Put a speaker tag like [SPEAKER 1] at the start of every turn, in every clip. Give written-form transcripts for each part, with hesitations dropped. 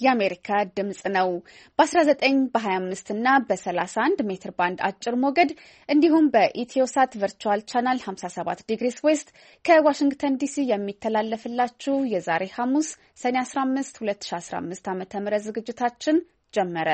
[SPEAKER 1] የአሜሪካ ድምጽ ነው። በ19 በ25 እና በ31 ሜትር ባንድ አጭር ሞገድ እንዲሁም በኢትዮሳት ቨርቹዋል ቻናል 57 ዲግሪስ ዌስት ከዋሽንግተን ዲሲ የሚተላለፍላችሁ የዛሬ ሐሙስ ሰኔ 15 2015 ዓ.ም ዝግጅታችን ጀመረ።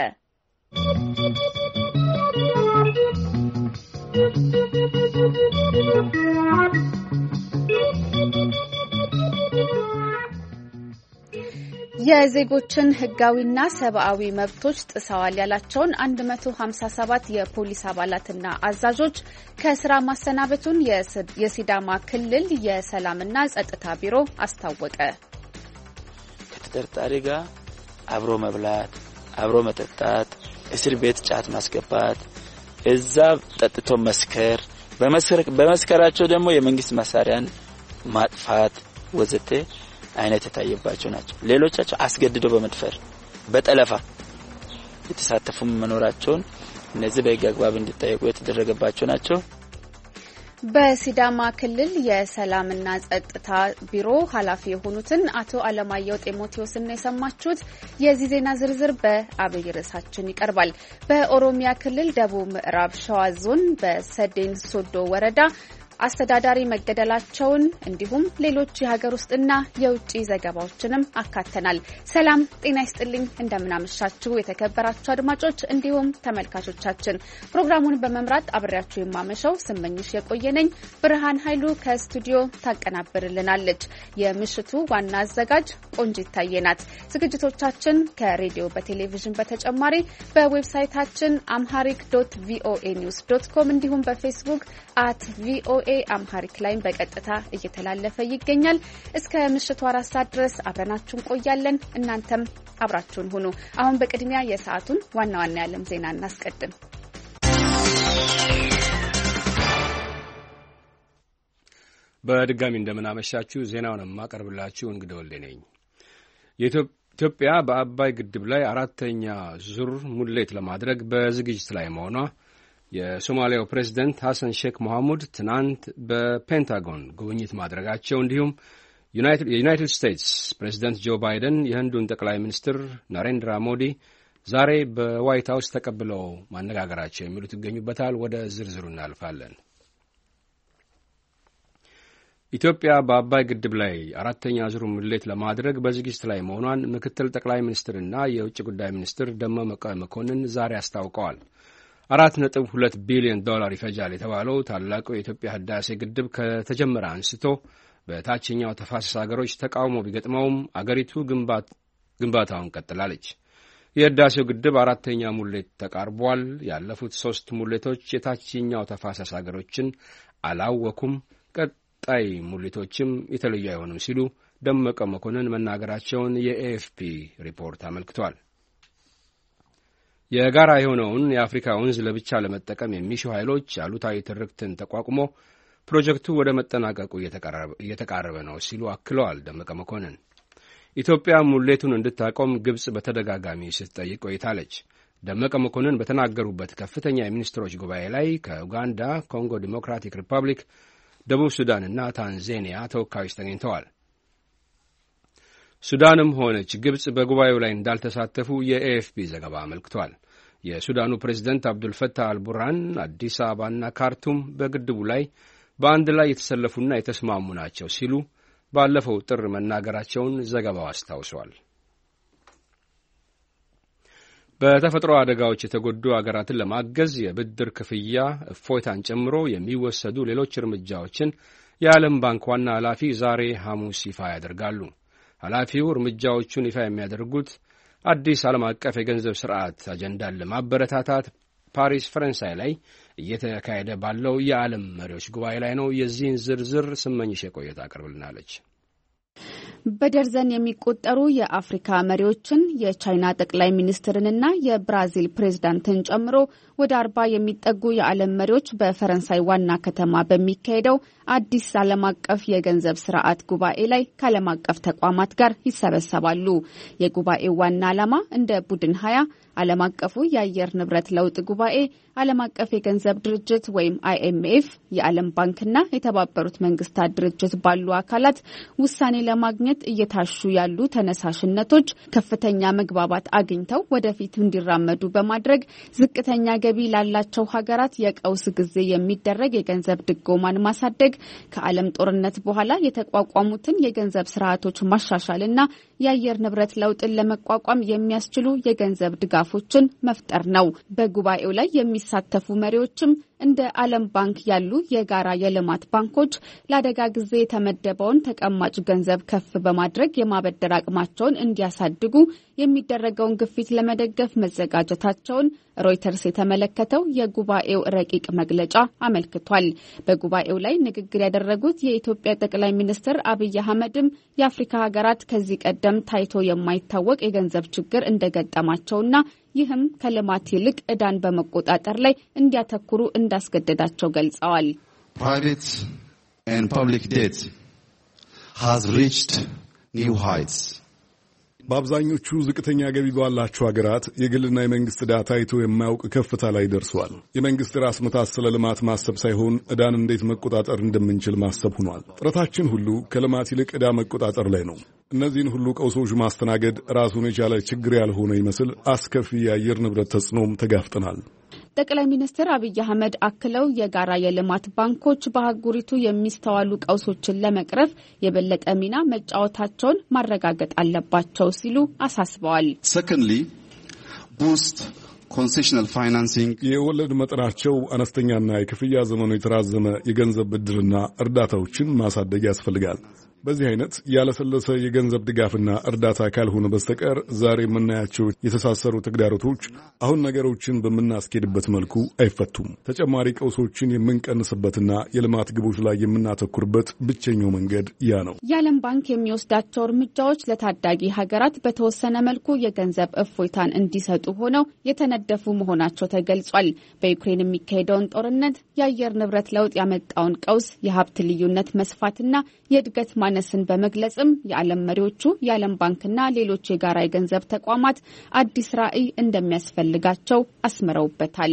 [SPEAKER 1] የዜጎችን ሕጋዊና ሰብአዊ መብቶች ጥሰዋል ያላቸውን 157 የፖሊስ አባላትና አዛዦች ከስራ ማሰናበቱን የሲዳማ ክልል የሰላምና ጸጥታ ቢሮ አስታወቀ።
[SPEAKER 2] ከተጠርጣሪ ጋር አብሮ መብላት፣ አብሮ መጠጣት፣ እስር ቤት ጫት ማስገባት፣ እዛ ጠጥቶ መስከር፣ በመስከራቸው ደግሞ የመንግስት መሳሪያን ማጥፋት ወዘተ አይነት የታየባቸው ናቸው። ሌሎቻቸው አስገድዶ በመድፈር በጠለፋ የተሳተፉ መኖራቸውን እነዚህ በሕግ አግባብ እንዲጠየቁ የተደረገባቸው ናቸው።
[SPEAKER 1] በሲዳማ ክልል የሰላምና ጸጥታ ቢሮ ኃላፊ የሆኑትን አቶ አለማየሁ ጢሞቴዎስን ነው የሰማችሁት። የዚህ ዜና ዝርዝር በአብይ ርዕሳችን ይቀርባል። በኦሮሚያ ክልል ደቡብ ምዕራብ ሸዋ ዞን በሰዴን ሶዶ ወረዳ አስተዳዳሪ መገደላቸውን እንዲሁም ሌሎች የሀገር ውስጥና የውጭ ዘገባዎችንም አካተናል። ሰላም ጤና ይስጥልኝ፣ እንደምናመሻችሁ የተከበራችሁ አድማጮች እንዲሁም ተመልካቾቻችን። ፕሮግራሙን በመምራት አብሬያችሁ የማመሸው ስመኝሽ የቆየነኝ። ብርሃን ኃይሉ ከስቱዲዮ ታቀናብርልናለች። የምሽቱ ዋና አዘጋጅ ቆንጂት ታየናት። ዝግጅቶቻችን ከሬዲዮ በቴሌቪዥን በተጨማሪ በዌብሳይታችን amharic.voanews.com እንዲሁም በፌስቡክ @voa አምሃሪክ ላይ በቀጥታ እየተላለፈ ይገኛል። እስከ ምሽቱ 4 ሰዓት ድረስ አብረናችሁን ቆያለን። እናንተም አብራችሁን ሁኑ። አሁን በቅድሚያ የሰዓቱን ዋና ዋና የዓለም ዜና እናስቀድም።
[SPEAKER 3] በድጋሚ እንደምናመሻችሁ ዜናውን ማቀርብላችሁ እንግዲህ ወልዴ ነኝ። ኢትዮጵያ በአባይ ግድብ ላይ አራተኛ ዙር ሙሌት ለማድረግ በዝግጅት ላይ መሆኗ የሶማሊያው ፕሬዝደንት ሐሰን ሼክ መሐሙድ ትናንት በፔንታጎን ጉብኝት ማድረጋቸው እንዲሁም የዩናይትድ ስቴትስ ፕሬዝደንት ጆ ባይደን የህንዱን ጠቅላይ ሚኒስትር ናሬንድራ ሞዲ ዛሬ በዋይት ሀውስ ተቀብለው ማነጋገራቸው የሚሉት ይገኙበታል። ወደ ዝርዝሩ እናልፋለን። ኢትዮጵያ በአባይ ግድብ ላይ አራተኛ ዙር ሙሌት ለማድረግ በዝግጅት ላይ መሆኗን ምክትል ጠቅላይ ሚኒስትርና የውጭ ጉዳይ ሚኒስትር ደመቀ መኮንን ዛሬ አስታውቀዋል። $4.2 ቢሊዮን ይፈጃል የተባለው ታላቁ የኢትዮጵያ ህዳሴ ግድብ ከተጀመረ አንስቶ በታችኛው ተፋሰስ አገሮች ተቃውሞ ቢገጥመውም አገሪቱ ግንባታውን ቀጥላለች። የህዳሴው ግድብ አራተኛ ሙሌት ተቃርቧል። ያለፉት 3 ሙሌቶች የታችኛው ተፋሰስ አገሮችን አላወኩም፣ ቀጣይ ሙሌቶችም የተለዩ አይሆንም ሲሉ ደመቀ መኮንን መናገራቸውን የኤኤፍፒ ሪፖርት አመልክቷል። የጋራ የሆነውን የአፍሪካ ወንዝ ለብቻ ለመጠቀም የሚሹ ኃይሎች አሉታዊ ትርክትን ተቋቁሞ ፕሮጀክቱ ወደ መጠናቀቁ እየተቃረበ ነው ሲሉ አክለዋል ደመቀ መኮንን። ኢትዮጵያ ሙሌቱን እንድታቆም ግብጽ በተደጋጋሚ ስትጠይቅ ቆይታለች። ደመቀ መኮንን በተናገሩበት ከፍተኛ የሚኒስትሮች ጉባኤ ላይ ከኡጋንዳ፣ ኮንጎ ዲሞክራቲክ ሪፐብሊክ፣ ደቡብ ሱዳንና ታንዛኒያ ተወካዮች ተገኝተዋል። ሱዳንም ሆነች ግብጽ በጉባኤው ላይ እንዳልተሳተፉ የኤኤፍፒ ዘገባ አመልክቷል። የሱዳኑ ፕሬዝደንት አብዱልፈታህ አልቡርሃን አዲስ አበባና ካርቱም በግድቡ ላይ በአንድ ላይ የተሰለፉና የተስማሙ ናቸው ሲሉ ባለፈው ጥር መናገራቸውን ዘገባው አስታውሷል። በተፈጥሮ አደጋዎች የተጎዱ አገራትን ለማገዝ የብድር ክፍያ እፎይታን ጨምሮ የሚወሰዱ ሌሎች እርምጃዎችን የዓለም ባንክ ዋና ኃላፊ ዛሬ ሐሙስ ይፋ ያደርጋሉ። ኃላፊው እርምጃዎቹን ይፋ የሚያደርጉት አዲስ ዓለም አቀፍ የገንዘብ ስርዓት አጀንዳን ለማበረታታት ፓሪስ ፈረንሳይ ላይ እየተካሄደ ባለው የዓለም መሪዎች ጉባኤ ላይ ነው። የዚህን ዝርዝር ስመኝሽ የቆየት አቀርብልናለች።
[SPEAKER 1] በደርዘን የሚቆጠሩ የአፍሪካ መሪዎችን የቻይና ጠቅላይ ሚኒስትርንና የብራዚል ፕሬዝዳንትን ጨምሮ ወደ 40 የሚጠጉ የዓለም መሪዎች በፈረንሳይ ዋና ከተማ በሚካሄደው አዲስ ዓለም አቀፍ የገንዘብ ስርዓት ጉባኤ ላይ ከዓለም አቀፍ ተቋማት ጋር ይሰበሰባሉ። የጉባኤው ዋና ዓላማ እንደ ቡድን 20 ዓለም አቀፉ የአየር ንብረት ለውጥ ጉባኤ፣ ዓለም አቀፍ የገንዘብ ድርጅት ወይም IMF፣ የዓለም ባንክና የተባበሩት መንግስታት ድርጅት ባሉ አካላት ውሳኔ ለማግኘት እየታሹ ያሉ ተነሳሽነቶች ከፍተኛ መግባባት አግኝተው ወደፊት እንዲራመዱ በማድረግ ዝቅተኛ ገቢ ላላቸው ሀገራት የቀውስ ጊዜ የሚደረግ የገንዘብ ድጎማን ማሳደግ፣ ከዓለም ጦርነት በኋላ የተቋቋሙትን የገንዘብ ስርዓቶች ማሻሻልና የአየር ንብረት ለውጥን ለመቋቋም የሚያስችሉ የገንዘብ ድጋፎችን መፍጠር ነው። በጉባኤው ላይ የሚሳተፉ መሪዎችም እንደ ዓለም ባንክ ያሉ የጋራ የልማት ባንኮች ለአደጋ ጊዜ የተመደበውን ተቀማጭ ገንዘብ ከፍ በማድረግ የማበደር አቅማቸውን እንዲያሳድጉ የሚደረገውን ግፊት ለመደገፍ መዘጋጀታቸውን ሮይተርስ የተመለከተው የጉባኤው ረቂቅ መግለጫ አመልክቷል። በጉባኤው ላይ ንግግር ያደረጉት የኢትዮጵያ ጠቅላይ ሚኒስትር አብይ አህመድም የአፍሪካ ሀገራት ከዚህ ቀደም ታይቶ የማይታወቅ የገንዘብ ችግር እንደገጠማቸውና ይህም ከልማት ይልቅ ዕዳን በመቆጣጠር ላይ እንዲያተኩሩ እንዳስገደዳቸው ገልጸዋል።
[SPEAKER 4] Private and public debt has reached new heights.
[SPEAKER 5] በአብዛኞቹ ዝቅተኛ ገቢ ባላቸው ሀገራት የግልና የመንግስት ዕዳ ታይቶ የማያውቅ ከፍታ ላይ ደርሷል። የመንግስት ራስ ምታት ስለ ልማት ማሰብ ሳይሆን ዕዳን እንዴት መቆጣጠር እንደምንችል ማሰብ ሆኗል። ጥረታችን ሁሉ ከልማት ይልቅ ዕዳ መቆጣጠር ላይ ነው። እነዚህን ሁሉ ቀውሶች ማስተናገድ ራሱን የቻለ ችግር ያልሆነ ይመስል አስከፊ የአየር ንብረት ተጽዕኖም ተጋፍጠናል።
[SPEAKER 1] ጠቅላይ ሚኒስትር አብይ አህመድ አክለው የጋራ የልማት ባንኮች በአህጉሪቱ የሚስተዋሉ ቀውሶችን ለመቅረፍ የበለጠ ሚና መጫወታቸውን ማረጋገጥ አለባቸው ሲሉ አሳስበዋል።
[SPEAKER 4] Secondly, boost concessional financing.
[SPEAKER 5] የወለድ መጠናቸው አነስተኛና የክፍያ ዘመኑ የተራዘመ የገንዘብ ብድርና እርዳታዎችን ማሳደግ ያስፈልጋል። በዚህ አይነት ያለሰለሰ የገንዘብ ድጋፍና እርዳታ ካልሆነ በስተቀር ዛሬ የምናያቸው የተሳሰሩ ተግዳሮቶች አሁን ነገሮችን በምናስኬድበት መልኩ አይፈቱም። ተጨማሪ ቀውሶችን የምንቀንስበትና የልማት ግቦች ላይ የምናተኩርበት ብቸኛው መንገድ ያ ነው።
[SPEAKER 1] የዓለም ባንክ የሚወስዳቸው እርምጃዎች ለታዳጊ ሀገራት በተወሰነ መልኩ የገንዘብ እፎይታን እንዲሰጡ ሆነው የተነደፉ መሆናቸው ተገልጿል። በዩክሬን የሚካሄደውን ጦርነት፣ የአየር ንብረት ለውጥ ያመጣውን ቀውስ፣ የሀብት ልዩነት መስፋትና የእድገት ማነስን በመግለጽም የዓለም መሪዎቹ የዓለም ባንክና ሌሎች የጋራ የገንዘብ ተቋማት አዲስ ራዕይ እንደሚያስፈልጋቸው አስምረውበታል።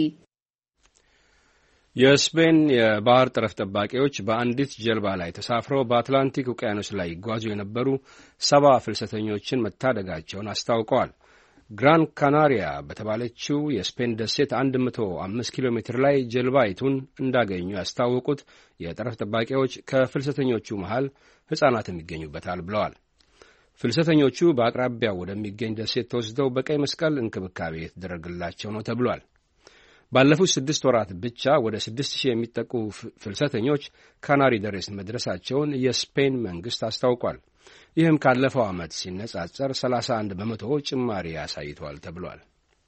[SPEAKER 3] የስፔን የባህር ጠረፍ ጠባቂዎች በአንዲት ጀልባ ላይ ተሳፍረው በአትላንቲክ ውቅያኖስ ላይ ይጓዙ የነበሩ 70 ፍልሰተኞችን መታደጋቸውን አስታውቀዋል። ግራን ካናሪያ በተባለችው የስፔን ደሴት 105 ኪሎ ሜትር ላይ ጀልባይቱን እንዳገኙ ያስታወቁት የጠረፍ ጠባቂዎች ከፍልሰተኞቹ መሃል ሕፃናትም ይገኙበታል ብለዋል። ፍልሰተኞቹ በአቅራቢያው ወደሚገኝ ደሴት ተወስደው በቀይ መስቀል እንክብካቤ የተደረገላቸው ነው ተብሏል። ባለፉት 6 ወራት ብቻ ወደ 6000 የሚጠጉ ፍልሰተኞች ካናሪ ደሴት መድረሳቸውን የስፔን መንግሥት አስታውቋል። ይህም ካለፈው ዓመት ሲነጻጸር 31 በመቶ ጭማሪ አሳይቷል ተብሏል።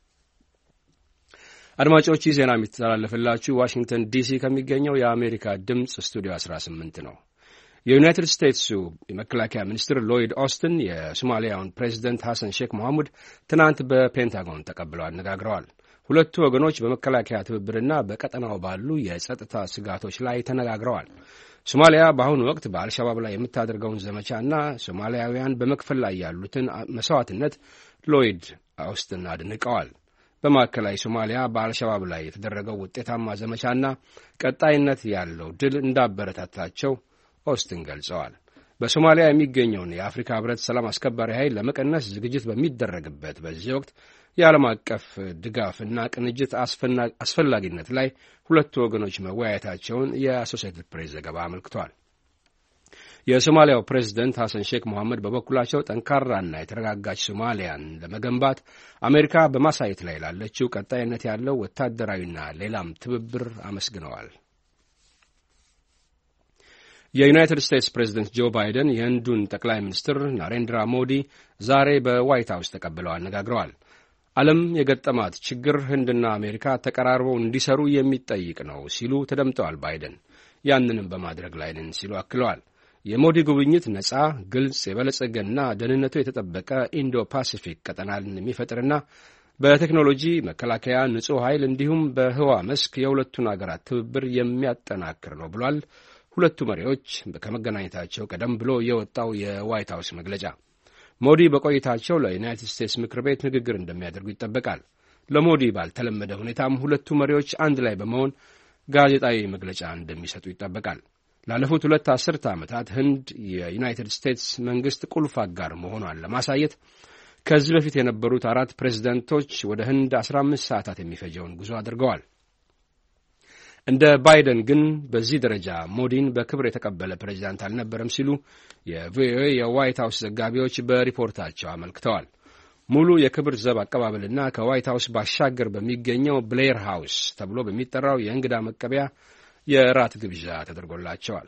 [SPEAKER 3] አድማጮች፣ ይህ ዜና የሚተላለፍላችሁ ዋሽንግተን ዲሲ ከሚገኘው የአሜሪካ ድምፅ ስቱዲዮ 18 ነው። የዩናይትድ ስቴትሱ የመከላከያ ሚኒስትር ሎይድ ኦስትን የሶማሊያውን ፕሬዚደንት ሐሰን ሼክ መሐሙድ ትናንት በፔንታጎን ተቀብለው አነጋግረዋል። ሁለቱ ወገኖች በመከላከያ ትብብርና በቀጠናው ባሉ የጸጥታ ስጋቶች ላይ ተነጋግረዋል። ሶማሊያ በአሁኑ ወቅት በአልሸባብ ላይ የምታደርገውን ዘመቻና ሶማሊያውያን በመክፈል ላይ ያሉትን መስዋዕትነት ሎይድ ኦስትን አድንቀዋል። በማዕከላዊ ሶማሊያ በአልሸባብ ላይ የተደረገው ውጤታማ ዘመቻና ቀጣይነት ያለው ድል እንዳበረታታቸው ኦስትን ገልጸዋል። በሶማሊያ የሚገኘውን የአፍሪካ ሕብረት ሰላም አስከባሪ ኃይል ለመቀነስ ዝግጅት በሚደረግበት በዚህ ወቅት የዓለም አቀፍ ድጋፍና ቅንጅት አስፈላጊነት ላይ ሁለቱ ወገኖች መወያየታቸውን የአሶሴትድ ፕሬስ ዘገባ አመልክቷል። የሶማሊያው ፕሬዝደንት ሐሰን ሼክ መሐመድ በበኩላቸው ጠንካራና የተረጋጋች ሶማሊያን ለመገንባት አሜሪካ በማሳየት ላይ ላለችው ቀጣይነት ያለው ወታደራዊና ሌላም ትብብር አመስግነዋል። የዩናይትድ ስቴትስ ፕሬዝደንት ጆ ባይደን የህንዱን ጠቅላይ ሚኒስትር ናሬንድራ ሞዲ ዛሬ በዋይት ሀውስ ተቀብለው አነጋግረዋል። ዓለም የገጠማት ችግር ህንድና አሜሪካ ተቀራርበው እንዲሰሩ የሚጠይቅ ነው ሲሉ ተደምጠዋል። ባይደን ያንንም በማድረግ ላይ ነን ሲሉ አክለዋል። የሞዲ ጉብኝት ነጻ፣ ግልጽ፣ የበለጸገና ደህንነቱ የተጠበቀ ኢንዶ ፓሲፊክ ቀጠናን የሚፈጥርና በቴክኖሎጂ መከላከያ፣ ንጹሕ ኃይል እንዲሁም በህዋ መስክ የሁለቱን አገራት ትብብር የሚያጠናክር ነው ብሏል። ሁለቱ መሪዎች ከመገናኘታቸው ቀደም ብሎ የወጣው የዋይት ሀውስ መግለጫ ሞዲ በቆይታቸው ለዩናይትድ ስቴትስ ምክር ቤት ንግግር እንደሚያደርጉ ይጠበቃል። ለሞዲ ባልተለመደ ሁኔታም ሁለቱ መሪዎች አንድ ላይ በመሆን ጋዜጣዊ መግለጫ እንደሚሰጡ ይጠበቃል። ላለፉት 2 አስርተ ዓመታት ህንድ የዩናይትድ ስቴትስ መንግስት ቁልፍ አጋር መሆኗን ለማሳየት ከዚህ በፊት የነበሩት 4 ፕሬዝዳንቶች ወደ ህንድ 15 ሰዓታት የሚፈጀውን ጉዞ አድርገዋል። እንደ ባይደን ግን በዚህ ደረጃ ሞዲን በክብር የተቀበለ ፕሬዝዳንት አልነበረም ሲሉ የቪኦኤ የዋይት ሃውስ ዘጋቢዎች በሪፖርታቸው አመልክተዋል። ሙሉ የክብር ዘብ አቀባበልና ከዋይት ሃውስ ባሻገር በሚገኘው ብሌር ሃውስ ተብሎ በሚጠራው የእንግዳ መቀበያ የራት ግብዣ ተደርጎላቸዋል።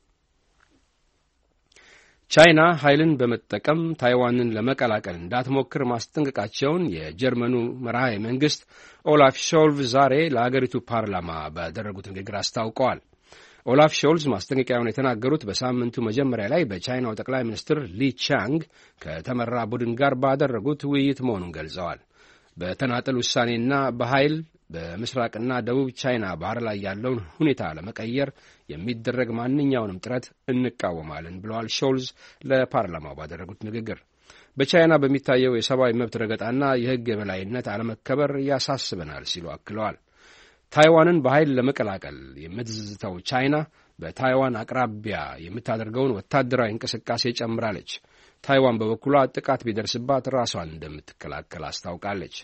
[SPEAKER 3] ቻይና ኃይልን በመጠቀም ታይዋንን ለመቀላቀል እንዳትሞክር ማስጠንቀቃቸውን የጀርመኑ መራሄ መንግስት ኦላፍ ሾልዝ ዛሬ ለአገሪቱ ፓርላማ ባደረጉት ንግግር አስታውቀዋል። ኦላፍ ሾልዝ ማስጠንቀቂያውን የተናገሩት በሳምንቱ መጀመሪያ ላይ በቻይናው ጠቅላይ ሚኒስትር ሊ ቻንግ ከተመራ ቡድን ጋር ባደረጉት ውይይት መሆኑን ገልጸዋል። በተናጠል ውሳኔና በኃይል በምስራቅና ደቡብ ቻይና ባህር ላይ ያለውን ሁኔታ ለመቀየር የሚደረግ ማንኛውንም ጥረት እንቃወማለን ብለዋል ሾልዝ ለፓርላማው ባደረጉት ንግግር። በቻይና በሚታየው የሰብአዊ መብት ረገጣና የሕግ የበላይነት አለመከበር ያሳስበናል ሲሉ አክለዋል። ታይዋንን በኃይል ለመቀላቀል የምትዝተው ቻይና በታይዋን አቅራቢያ የምታደርገውን ወታደራዊ እንቅስቃሴ ጨምራለች። ታይዋን በበኩሏ ጥቃት ቢደርስባት ራሷን እንደምትከላከል አስታውቃለች።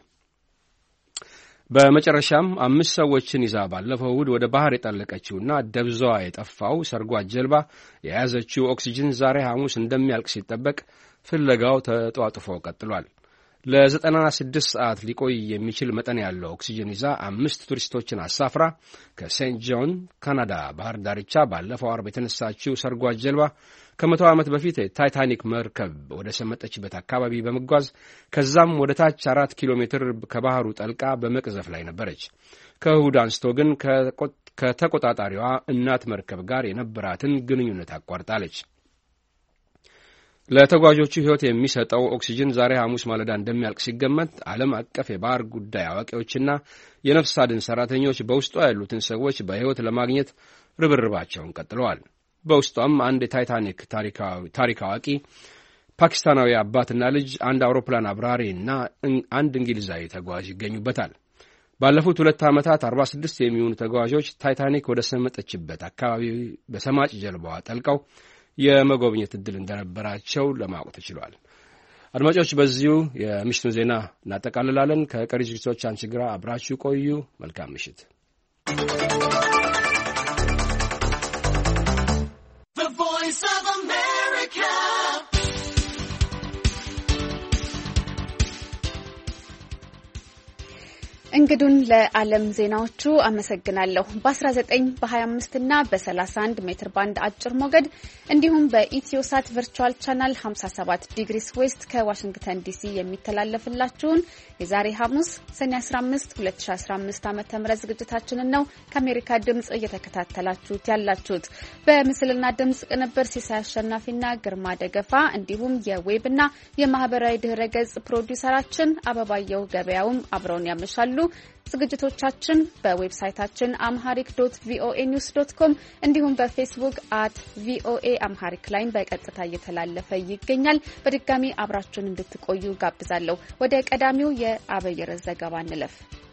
[SPEAKER 3] በመጨረሻም 5 ሰዎችን ይዛ ባለፈው እሁድ ወደ ባህር የጠለቀችውና ደብዛዋ የጠፋው ሰርጓጅ ጀልባ የያዘችው ኦክሲጅን ዛሬ ሐሙስ እንደሚያልቅ ሲጠበቅ ፍለጋው ተጧጡፎ ቀጥሏል። ለ96 ሰዓት ሊቆይ የሚችል መጠን ያለው ኦክሲጅን ይዛ 5 ቱሪስቶችን አሳፍራ ከሴንት ጆን ካናዳ ባህር ዳርቻ ባለፈው አርብ የተነሳችው ሰርጓጅ ጀልባ ከ100 ዓመት በፊት የታይታኒክ መርከብ ወደ ሰመጠችበት አካባቢ በመጓዝ ከዛም ወደ ታች 4 ኪሎ ሜትር ከባህሩ ጠልቃ በመቅዘፍ ላይ ነበረች። ከእሁድ አንስቶ ግን ከተቆጣጣሪዋ እናት መርከብ ጋር የነበራትን ግንኙነት አቋርጣለች። ለተጓዦቹ ሕይወት የሚሰጠው ኦክሲጅን ዛሬ ሐሙስ ማለዳ እንደሚያልቅ ሲገመት ዓለም አቀፍ የባህር ጉዳይ አዋቂዎችና የነፍስ አድን ሠራተኞች በውስጧ ያሉትን ሰዎች በሕይወት ለማግኘት ርብርባቸውን ቀጥለዋል። በውስጧም አንድ የታይታኒክ ታሪክ አዋቂ፣ ፓኪስታናዊ አባትና ልጅ፣ አንድ አውሮፕላን አብራሪ እና አንድ እንግሊዛዊ ተጓዥ ይገኙበታል። ባለፉት 2 ዓመታት 46 የሚሆኑ ተጓዦች ታይታኒክ ወደ ሰመጠችበት አካባቢ በሰማጭ ጀልባዋ ጠልቀው የመጎብኘት ዕድል እንደነበራቸው ለማወቅ ተችሏል። አድማጮች፣ በዚሁ የምሽቱን ዜና እናጠቃልላለን። ከቀሪ ዝግጅቶቻችን ጋር አብራችሁ ቆዩ። መልካም ምሽት።
[SPEAKER 1] እንግዱን ለዓለም ዜናዎቹ አመሰግናለሁ። በ19 በ25 እና በ31 ሜትር ባንድ አጭር ሞገድ እንዲሁም በኢትዮሳት ቨርቹዋል ቻናል 57 ዲግሪስ ዌስት ከዋሽንግተን ዲሲ የሚተላለፍላችሁን የዛሬ ሐሙስ ሰኔ 15 2015 ዓ.ም ዝግጅታችንን ነው ከአሜሪካ ድምጽ እየተከታተላችሁት ያላችሁት። በምስልና ድምጽ ቅንብር ሲሳይ አሸናፊና ግርማ ደገፋ እንዲሁም የዌብና የማህበራዊ ድህረ ገጽ ፕሮዲውሰራችን አበባየው ገበያውም አብረውን ያመሻሉ። ዝግጅቶቻችን በዌብሳይታችን amharic.voanews.com እንዲሁም በፌስቡክ @voa amharic ላይ በቀጥታ እየተላለፈ ይገኛል። በድጋሚ አብራችሁን እንድትቆዩ ጋብዛለሁ። ወደ ቀዳሚው የአበየረ ዘገባ እንለፍ።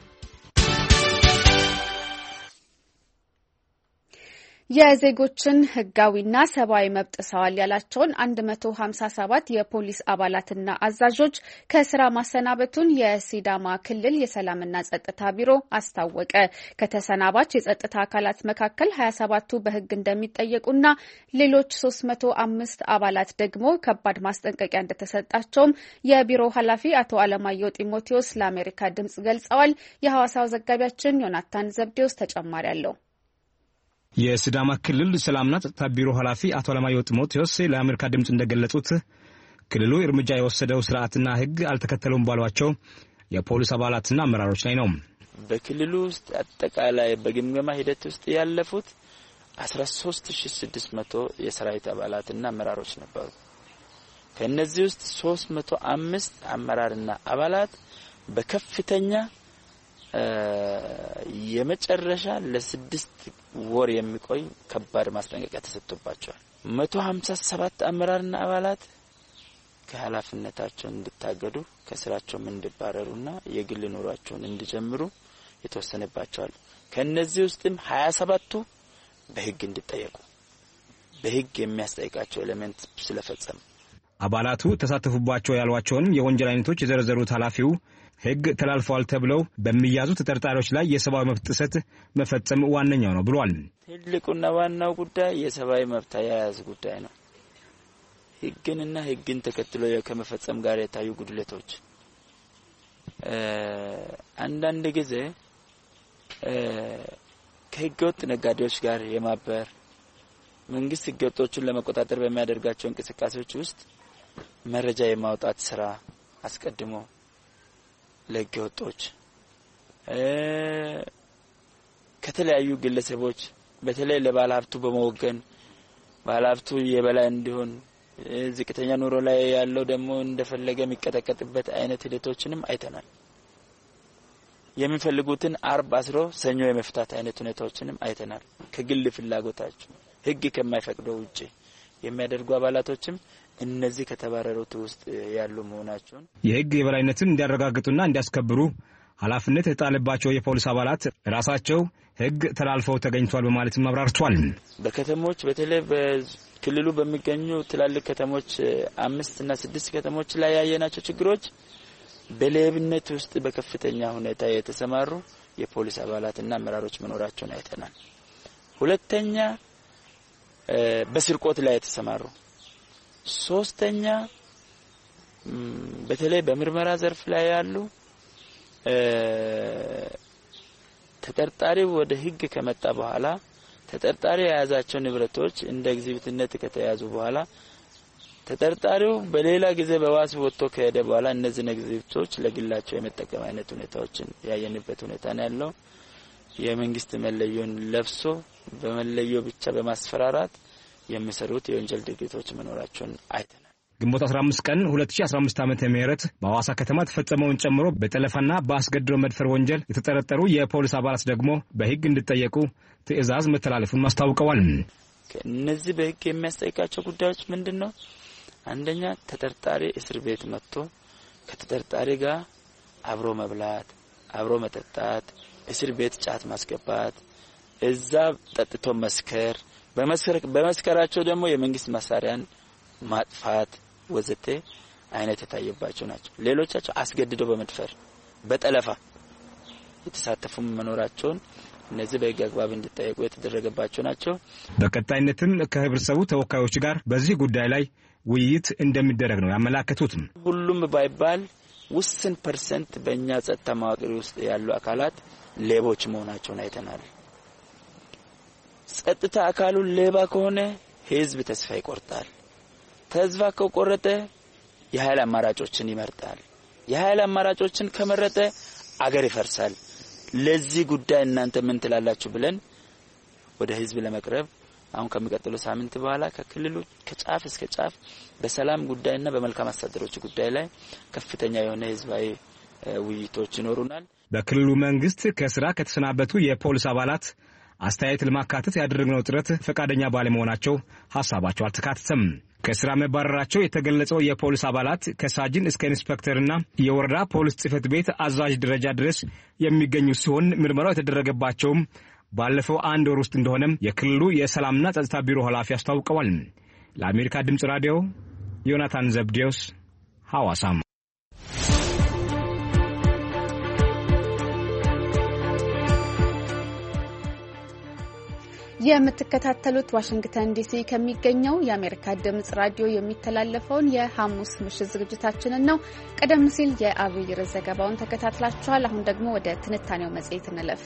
[SPEAKER 1] የዜጎችን ህጋዊና ሰብአዊ መብት ጥሰዋል ያላቸውን 157 የፖሊስ አባላትና አዛዦች ከስራ ማሰናበቱን የሲዳማ ክልል የሰላምና ጸጥታ ቢሮ አስታወቀ። ከተሰናባች የጸጥታ አካላት መካከል 27ቱ በህግ እንደሚጠየቁና ሌሎች 305 አባላት ደግሞ ከባድ ማስጠንቀቂያ እንደተሰጣቸውም የቢሮው ኃላፊ አቶ አለማየሁ ጢሞቴዎስ ለአሜሪካ ድምጽ ገልጸዋል። የሐዋሳው ዘጋቢያችን ዮናታን ዘብዴዎስ ተጨማሪ አለው።
[SPEAKER 6] የሲዳማ ክልል ሰላምና ጸጥታ ቢሮ ኃላፊ አቶ አለማየሁ ጢሞቴዎስ ለአሜሪካ ድምጽ እንደገለጹት ክልሉ እርምጃ የወሰደው ስርዓትና ህግ አልተከተሉም ባሏቸው የፖሊስ አባላትና አመራሮች ላይ ነው።
[SPEAKER 2] በክልሉ ውስጥ አጠቃላይ በግምገማ ሂደት ውስጥ ያለፉት 13600 የሰራዊት አባላትና አመራሮች ነበሩ። ከነዚህ ውስጥ 305 አመራርና አባላት በከፍተኛ የመጨረሻ ለ6 ወር የሚቆይ ከባድ ማስጠንቀቂያ ተሰጥቶባቸዋል። 157 አመራርና አባላት ከኃላፊነታቸው እንዲታገዱ ከስራቸውም እንዲባረሩና የግል ኑሯቸውን እንዲጀምሩ የተወሰነባቸዋል። ከነዚህ ውስጥም 27ቱ በህግ እንዲጠየቁ በህግ የሚያስጠይቃቸው ኤሌመንት ስለፈጸሙ
[SPEAKER 6] አባላቱ ተሳተፉባቸው ያሏቸውን የወንጀል አይነቶች የዘረዘሩት ኃላፊው ህግ ተላልፈዋል ተብለው በሚያዙ ተጠርጣሪዎች ላይ የሰብአዊ መብት ጥሰት መፈጸም ዋነኛው ነው ብሏል።
[SPEAKER 2] ትልቁና ዋናው ጉዳይ የሰብአዊ መብት አያያዝ ጉዳይ ነው። ህግንና ህግን ተከትሎ ከመፈጸም ጋር የታዩ ጉድለቶች አንዳንድ ጊዜ ከህገወጥ ነጋዴዎች ጋር የማበር መንግስት ህገወጦችን ለመቆጣጠር በሚያደርጋቸው እንቅስቃሴዎች ውስጥ መረጃ የማውጣት ስራ አስቀድሞ ለህገወጦች ከተለያዩ ግለሰቦች በተለይ ለባለሀብቱ በመወገን ባለሀብቱ የበላይ እንዲሆን ዝቅተኛ ኑሮ ላይ ያለው ደግሞ እንደፈለገ የሚቀጠቀጥበት አይነት ሂደቶችንም አይተናል። የሚፈልጉትን አርብ አስሮ ሰኞ የመፍታት አይነት ሁኔታዎችንም አይተናል። ከግል ፍላጎታቸው ህግ ከማይፈቅደው ውጪ የሚያደርጉ አባላቶችም እነዚህ ከተባረሩት ውስጥ ያሉ መሆናቸውን
[SPEAKER 6] የህግ የበላይነትን እንዲያረጋግጡና እንዲያስከብሩ ኃላፊነት የተጣለባቸው የፖሊስ አባላት ራሳቸው ህግ ተላልፈው ተገኝቷል በማለት ማብራርቷል።
[SPEAKER 2] በከተሞች በተለይ በክልሉ በሚገኙ ትላልቅ ከተሞች 5 እና 6 ከተሞች ላይ ያየናቸው ችግሮች በሌብነት ውስጥ በከፍተኛ ሁኔታ የተሰማሩ የፖሊስ አባላትና አመራሮች መኖራቸውን አይተናል። ሁለተኛ በስርቆት ላይ የተሰማሩ፣ ሶስተኛ በተለይ በምርመራ ዘርፍ ላይ ያሉ ተጠርጣሪው ወደ ህግ ከመጣ በኋላ ተጠርጣሪ የያዛቸው ንብረቶች እንደ ኤግዚቢትነት ከተያዙ በኋላ ተጠርጣሪው በሌላ ጊዜ በዋስ ወጥቶ ከሄደ በኋላ እነዚህ ኤግዚቢቶች ለግላቸው የመጠቀም አይነት ሁኔታዎችን ያየንበት ሁኔታ ነው ያለው። የመንግስት መለዮን ለብሶ በመለዮ ብቻ በማስፈራራት የሚሰሩት የወንጀል ድርጊቶች መኖራቸውን አይተናል።
[SPEAKER 6] ግንቦት 15 ቀን 2015 ዓ.ም በሐዋሳ ከተማ ተፈጸመውን ጨምሮ በጠለፋና በአስገድዶ መድፈር ወንጀል የተጠረጠሩ የፖሊስ አባላት ደግሞ በህግ እንዲጠየቁ ትዕዛዝ መተላለፉን ማስታወቀዋል።
[SPEAKER 2] እነዚህ በህግ የሚያስጠይቃቸው ጉዳዮች ምንድነው? አንደኛ ተጠርጣሪ እስር ቤት መጥቶ ከተጠርጣሪ ጋር አብሮ መብላት፣ አብሮ መጠጣት፣ እስር ቤት ጫት ማስገባት፣ እዛ ጠጥቶ መስከር፣ በመስከራቸው ደግሞ የመንግስት መሳሪያን ማጥፋት ወዘተ አይነት የታየባቸው ናቸው። ሌሎቻቸው አስገድደው በመድፈር በጠለፋ የተሳተፉ መኖራቸውን እነዚህ በህግ አግባብ እንዲጠየቁ የተደረገባቸው ናቸው።
[SPEAKER 6] በቀጣይነትም ከህብረተሰቡ ተወካዮች ጋር በዚህ ጉዳይ ላይ ውይይት እንደሚደረግ ነው ያመላከቱት።
[SPEAKER 2] ሁሉም ባይባል ውስን ፐርሰንት በእኛ ጸጥታ መዋቅር ውስጥ ያሉ አካላት ሌቦች መሆናቸውን አይተናል። ጸጥታ አካሉ ሌባ ከሆነ ህዝብ ተስፋ ይቆርጣል። ተስፋ ከቆረጠ የኃይል አማራጮችን ይመርጣል። የኃይል አማራጮችን ከመረጠ አገር ይፈርሳል። ለዚህ ጉዳይ እናንተ ምን ትላላችሁ ብለን ወደ ህዝብ ለመቅረብ አሁን ከሚቀጥለው ሳምንት በኋላ ከክልሉ ከጫፍ እስከ ጫፍ በሰላም ጉዳይና በመልካም አስተዳደሮች ጉዳይ ላይ ከፍተኛ የሆነ ህዝባዊ ውይይቶች ይኖሩናል።
[SPEAKER 6] በክልሉ መንግስት ከስራ ከተሰናበቱ የፖሊስ አባላት አስተያየት ለማካተት ያደረግነው ጥረት ፈቃደኛ ባለመሆናቸው ሐሳባቸው አልተካተተም። ከስራ መባረራቸው የተገለጸው የፖሊስ አባላት ከሳጅን እስከ ኢንስፔክተርና የወረዳ ፖሊስ ጽሕፈት ቤት አዛዥ ደረጃ ድረስ የሚገኙ ሲሆን ምርመራው የተደረገባቸውም ባለፈው 1 ወር ውስጥ እንደሆነም የክልሉ የሰላምና ጸጥታ ቢሮ ኃላፊ አስታውቀዋል። ለአሜሪካ ድምጽ ራዲዮ ዮናታን ዘብዴዎስ ሐዋሳም።
[SPEAKER 1] የምትከታተሉት ዋሽንግተን ዲሲ ከሚገኘው የአሜሪካ ድምጽ ራዲዮ የሚተላለፈውን የሐሙስ ምሽት ዝግጅታችንን ነው። ቀደም ሲል የአብይ ርዕስ ዘገባውን ተከታትላችኋል። አሁን ደግሞ ወደ ትንታኔው መጽሔት እንለፍ።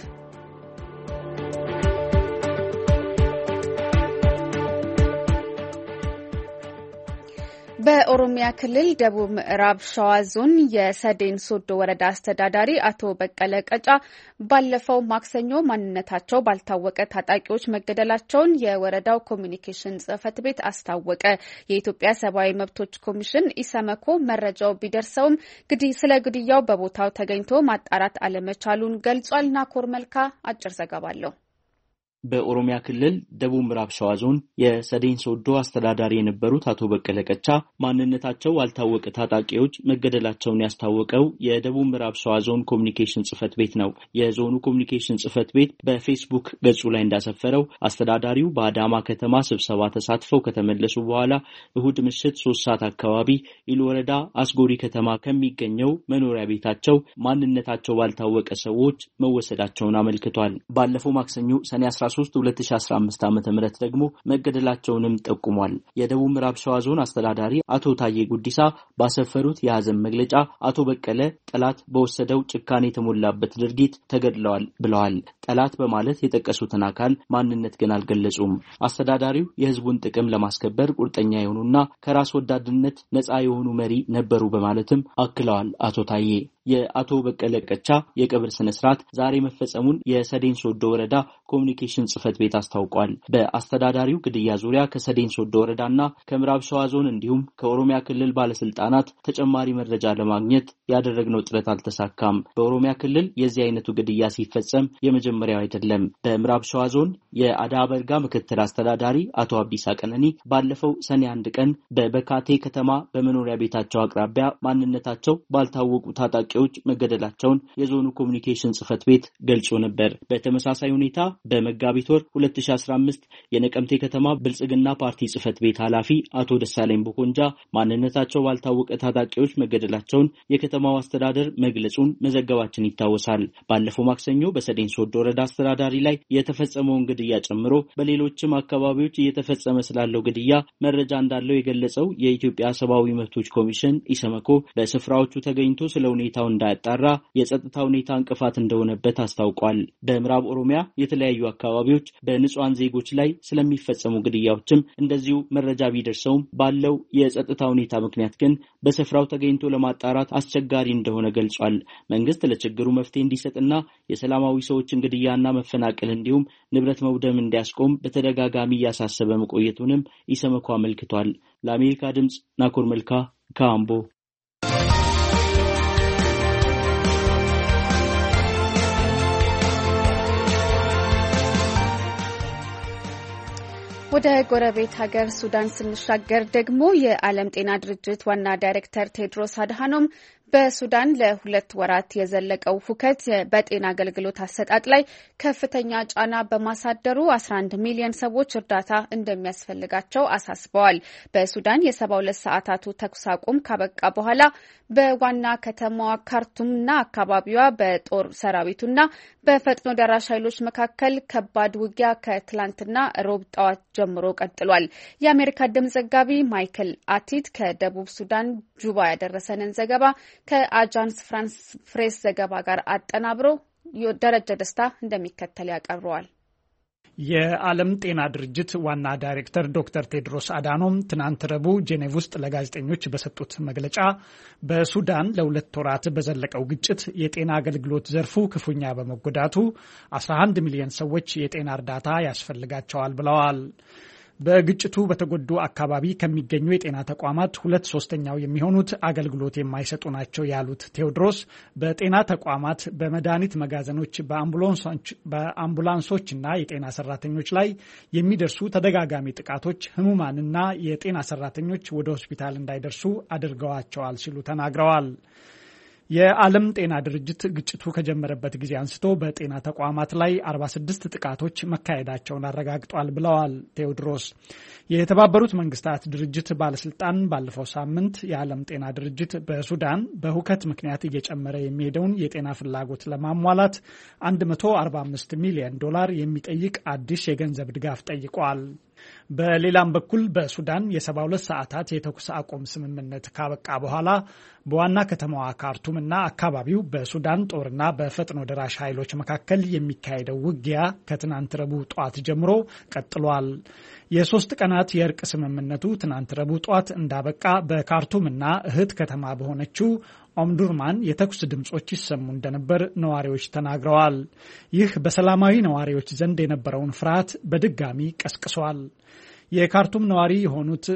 [SPEAKER 1] በኦሮሚያ ክልል ደቡብ ምዕራብ ሸዋ ዞን የሰዴን ሶዶ ወረዳ አስተዳዳሪ አቶ በቀለ ቀጫ ባለፈው ማክሰኞ ማንነታቸው ባልታወቀ ታጣቂዎች መገደላቸውን የወረዳው ኮሚኒኬሽን ጽሕፈት ቤት አስታወቀ። የኢትዮጵያ ሰብአዊ መብቶች ኮሚሽን ኢሰመኮ መረጃው ቢደርሰውም ስለ ግድያው በቦታው ተገኝቶ ማጣራት አለመቻሉን ገልጿል። ናኮር መልካ አጭር ዘገባ አለው።
[SPEAKER 7] በኦሮሚያ ክልል ደቡብ ምዕራብ ሸዋ ዞን የሰዴን ሶዶ አስተዳዳሪ የነበሩት አቶ በቀለ ቀቻ ማንነታቸው ያልታወቀ ታጣቂዎች መገደላቸውን ያስታወቀው የደቡብ ምዕራብ ሸዋ ዞን ኮሚኒኬሽን ጽሕፈት ቤት ነው። የዞኑ ኮሚኒኬሽን ጽሕፈት ቤት በፌስቡክ ገጹ ላይ እንዳሰፈረው አስተዳዳሪው በአዳማ ከተማ ስብሰባ ተሳትፈው ከተመለሱ በኋላ እሁድ ምሽት 3 ሰዓት አካባቢ ኢሉ ወረዳ አስጎሪ ከተማ ከሚገኘው መኖሪያ ቤታቸው ማንነታቸው ባልታወቀ ሰዎች መወሰዳቸውን አመልክቷል። ባለፈው ማክሰኞ ሰኔ 13 2015 ዓ.ም ደግሞ መገደላቸውንም ጠቁሟል። የደቡብ ምዕራብ ሸዋ ዞን አስተዳዳሪ አቶ ታዬ ጉዲሳ ባሰፈሩት የሐዘን መግለጫ አቶ በቀለ ጠላት በወሰደው ጭካኔ የተሞላበት ድርጊት ተገድለዋል ብለዋል። ጠላት በማለት የጠቀሱትን አካል ማንነት ግን አልገለጹም። አስተዳዳሪው የህዝቡን ጥቅም ለማስከበር ቁርጠኛ የሆኑና ከራስ ወዳድነት ነፃ የሆኑ መሪ ነበሩ በማለትም አክለዋል። አቶ ታዬ የአቶ በቀለ ቀቻ የቀብር ስነ ስርዓት ዛሬ መፈጸሙን የሰዴን ሶዶ ወረዳ ኮሚኒኬሽን ጽሕፈት ቤት አስታውቋል። በአስተዳዳሪው ግድያ ዙሪያ ከሰዴን ሶዶ ወረዳና ከምዕራብ ሸዋ ዞን እንዲሁም ከኦሮሚያ ክልል ባለስልጣናት ተጨማሪ መረጃ ለማግኘት ያደረግነው ጥረት አልተሳካም። በኦሮሚያ ክልል የዚህ አይነቱ ግድያ ሲፈጸም የመጀመሪያው አይደለም። በምዕራብ ሸዋ ዞን የአዳ በርጋ ምክትል አስተዳዳሪ አቶ አብዲሳ ቀነኒ ባለፈው ሰኔ 1 ቀን በበካቴ ከተማ በመኖሪያ ቤታቸው አቅራቢያ ማንነታቸው ባልታወቁ ታጣቂዎች መገደላቸውን የዞኑ ኮሚኒኬሽን ጽሕፈት ቤት ገልጾ ነበር። በተመሳሳይ ሁኔታ በመጋቢት ወር 2015 የነቀምቴ ከተማ ብልጽግና ፓርቲ ጽሕፈት ቤት ኃላፊ አቶ ደሳለኝ ቦኮንጃ ማንነታቸው ባልታወቀ ታጣቂዎች መገደላቸውን የከተማው አስተዳደር መግለጹን መዘገባችን ይታወሳል። ባለፈው ማክሰኞ በሰዴን ሶዶ ወረዳ አስተዳዳሪ ላይ የተፈጸመውን ግድያ ጨምሮ በሌሎችም አካባቢዎች እየተፈጸመ ስላለው ግድያ መረጃ እንዳለው የገለጸው የኢትዮጵያ ሰብአዊ መብቶች ኮሚሽን ኢሰመኮ በስፍራዎቹ ተገኝቶ ስለ ሁኔታው እንዳያጣራ የጸጥታ ሁኔታ እንቅፋት እንደሆነበት አስታውቋል። በምዕራብ ኦሮሚያ የተለያዩ አካባቢዎች በንጹሃን ዜጎች ላይ ስለሚፈጸሙ ግድያዎችም እንደዚሁ መረጃ ቢደርሰውም ባለው የጸጥታ ሁኔታ ምክንያት ግን በስፍራው ተገኝቶ ለማጣራት አስቸጋሪ እንደሆነ ገልጿል። መንግስት ለችግሩ መፍትሄ እንዲሰጥና የሰላማዊ ሰዎችን ግድያና መፈናቀል እንዲሁም ንብረት መውደም እንዲያስቆም በተደጋጋሚ እያሳሰበ መቆየቱንም ኢሰመኮ አመልክቷል። ለአሜሪካ ድምጽ ናኮር መልካ ከአምቦ።
[SPEAKER 1] ወደ ጎረቤት ሀገር ሱዳን ስንሻገር ደግሞ የዓለም ጤና ድርጅት ዋና ዳይሬክተር ቴድሮስ አድሃኖም በሱዳን ለ2 ወራት የዘለቀው ሁከት በጤና አገልግሎት አሰጣጥ ላይ ከፍተኛ ጫና በማሳደሩ 11 ሚሊዮን ሰዎች እርዳታ እንደሚያስፈልጋቸው አሳስበዋል። በሱዳን የ72 ሰዓታቱ ተኩስ አቁም ካበቃ በኋላ በዋና ከተማዋ ካርቱምና አካባቢዋ በጦር ሰራዊቱና በፈጥኖ ደራሽ ኃይሎች መካከል ከባድ ውጊያ ከትላንትና ሮብ ጠዋት ጀምሮ ቀጥሏል። የአሜሪካ ድምጽ ዘጋቢ ማይክል አቲት ከደቡብ ሱዳን ጁባ ያደረሰንን ዘገባ ከአጃንስ ፍራንስ ፕሬስ ዘገባ ጋር አጠናብሮ ደረጀ ደስታ እንደሚከተል ያቀርበዋል።
[SPEAKER 8] የዓለም ጤና ድርጅት ዋና ዳይሬክተር ዶክተር ቴድሮስ አዳኖም ትናንት ረቡዕ ጄኔቭ ውስጥ ለጋዜጠኞች በሰጡት መግለጫ በሱዳን ለ2 ወራት በዘለቀው ግጭት የጤና አገልግሎት ዘርፉ ክፉኛ በመጎዳቱ 11 ሚሊዮን ሰዎች የጤና እርዳታ ያስፈልጋቸዋል ብለዋል። በግጭቱ በተጎዱ አካባቢ ከሚገኙ የጤና ተቋማት 2/3 የሚሆኑት አገልግሎት የማይሰጡ ናቸው ያሉት ቴዎድሮስ በጤና ተቋማት፣ በመድኃኒት መጋዘኖች፣ በአምቡላንሶችና የጤና ሰራተኞች ላይ የሚደርሱ ተደጋጋሚ ጥቃቶች ህሙማንና የጤና ሰራተኞች ወደ ሆስፒታል እንዳይደርሱ አድርገዋቸዋል ሲሉ ተናግረዋል። የዓለም ጤና ድርጅት ግጭቱ ከጀመረበት ጊዜ አንስቶ በጤና ተቋማት ላይ 46 ጥቃቶች መካሄዳቸውን አረጋግጧል ብለዋል ቴዎድሮስ። የተባበሩት መንግስታት ድርጅት ባለስልጣን ባለፈው ሳምንት የዓለም ጤና ድርጅት በሱዳን በሁከት ምክንያት እየጨመረ የሚሄደውን የጤና ፍላጎት ለማሟላት $145 ሚሊዮን የሚጠይቅ አዲስ የገንዘብ ድጋፍ ጠይቋል። በሌላም በኩል በሱዳን የ72 ሰዓታት የተኩስ አቁም ስምምነት ካበቃ በኋላ በዋና ከተማዋ ካርቱምና አካባቢው በሱዳን ጦርና በፈጥኖ ደራሽ ኃይሎች መካከል የሚካሄደው ውጊያ ከትናንት ረቡዕ ጧት ጀምሮ ቀጥሏል። የ3 ቀናት የእርቅ ስምምነቱ ትናንት ረቡዕ ጧት እንዳበቃ በካርቱምና እህት ከተማ በሆነችው ኦምዱርማን የተኩስ ድምጾች ይሰሙ እንደነበር ነዋሪዎች ተናግረዋል። ይህ በሰላማዊ ነዋሪዎች ዘንድ የነበረውን ፍርሃት በድጋሚ ቀስቅሷል። የካርቱም ነዋሪ የሆኑት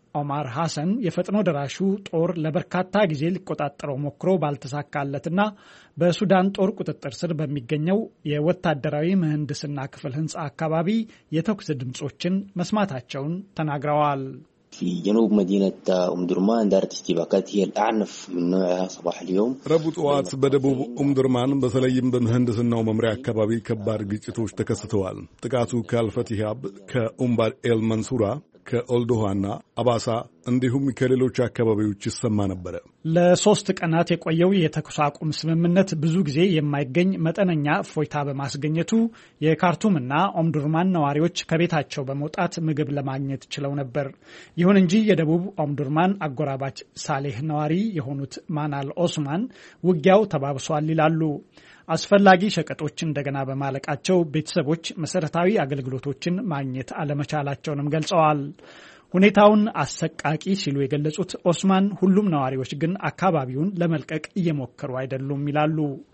[SPEAKER 8] ኦማር ሐሰን የፈጥኖ ደራሹ ጦር ለበርካታ ጊዜ ሊቆጣጠረው ሞክሮ ባልተሳካለትና በሱዳን ጦር ቁጥጥር ስር በሚገኘው የወታደራዊ ምህንድስና ክፍል ህንጻ አካባቢ የተኩስ ድምጾችን መስማታቸውን ተናግረዋል።
[SPEAKER 9] في جنوب مدينة درمان دارت اشتباكات هي الأعنف من نوعها صباح اليوم.
[SPEAKER 5] ረቡዕ ጠዋት በደቡብ ኡምድርማን በተለይም በምህንድስናው መምሪያ አካባቢ ከባድ ግጭቶች ተከስተዋል። ጥቃቱ ከአልፈቲሃብ ከኡምባድ ኤል መንሱራ ከኦልዶሃና አባሳ እንዲሁም ከሌሎች አካባቢዎች ይሰማ ነበር።
[SPEAKER 8] ለሶስት ቀናት የቆየው የተኩስ አቁም ስምምነት ብዙ ጊዜ የማይገኝ መጠነኛ እፎይታ በማስገኘቱ የካርቱምና ኦምዱርማን ነዋሪዎች ከቤታቸው በመውጣት ምግብ ለማግኘት ችለው ነበር። ይሁን እንጂ የደቡብ ኦምዱርማን አጎራባች ሳሌህ ነዋሪ የሆኑት ማናል ኦስማን ውጊያው ተባብሷል ይላሉ። አስፈላጊ ሸቀጦች እንደገና በማለቃቸው ቤተሰቦች መሰረታዊ አገልግሎቶችን ማግኘት አለመቻላቸውንም ገልጸዋል። ሁኔታውን አሰቃቂ ሲሉ የገለጹት ኦስማን ሁሉም ነዋሪዎች ግን አካባቢውን ለመልቀቅ እየሞከሩ አይደሉም ይላሉ።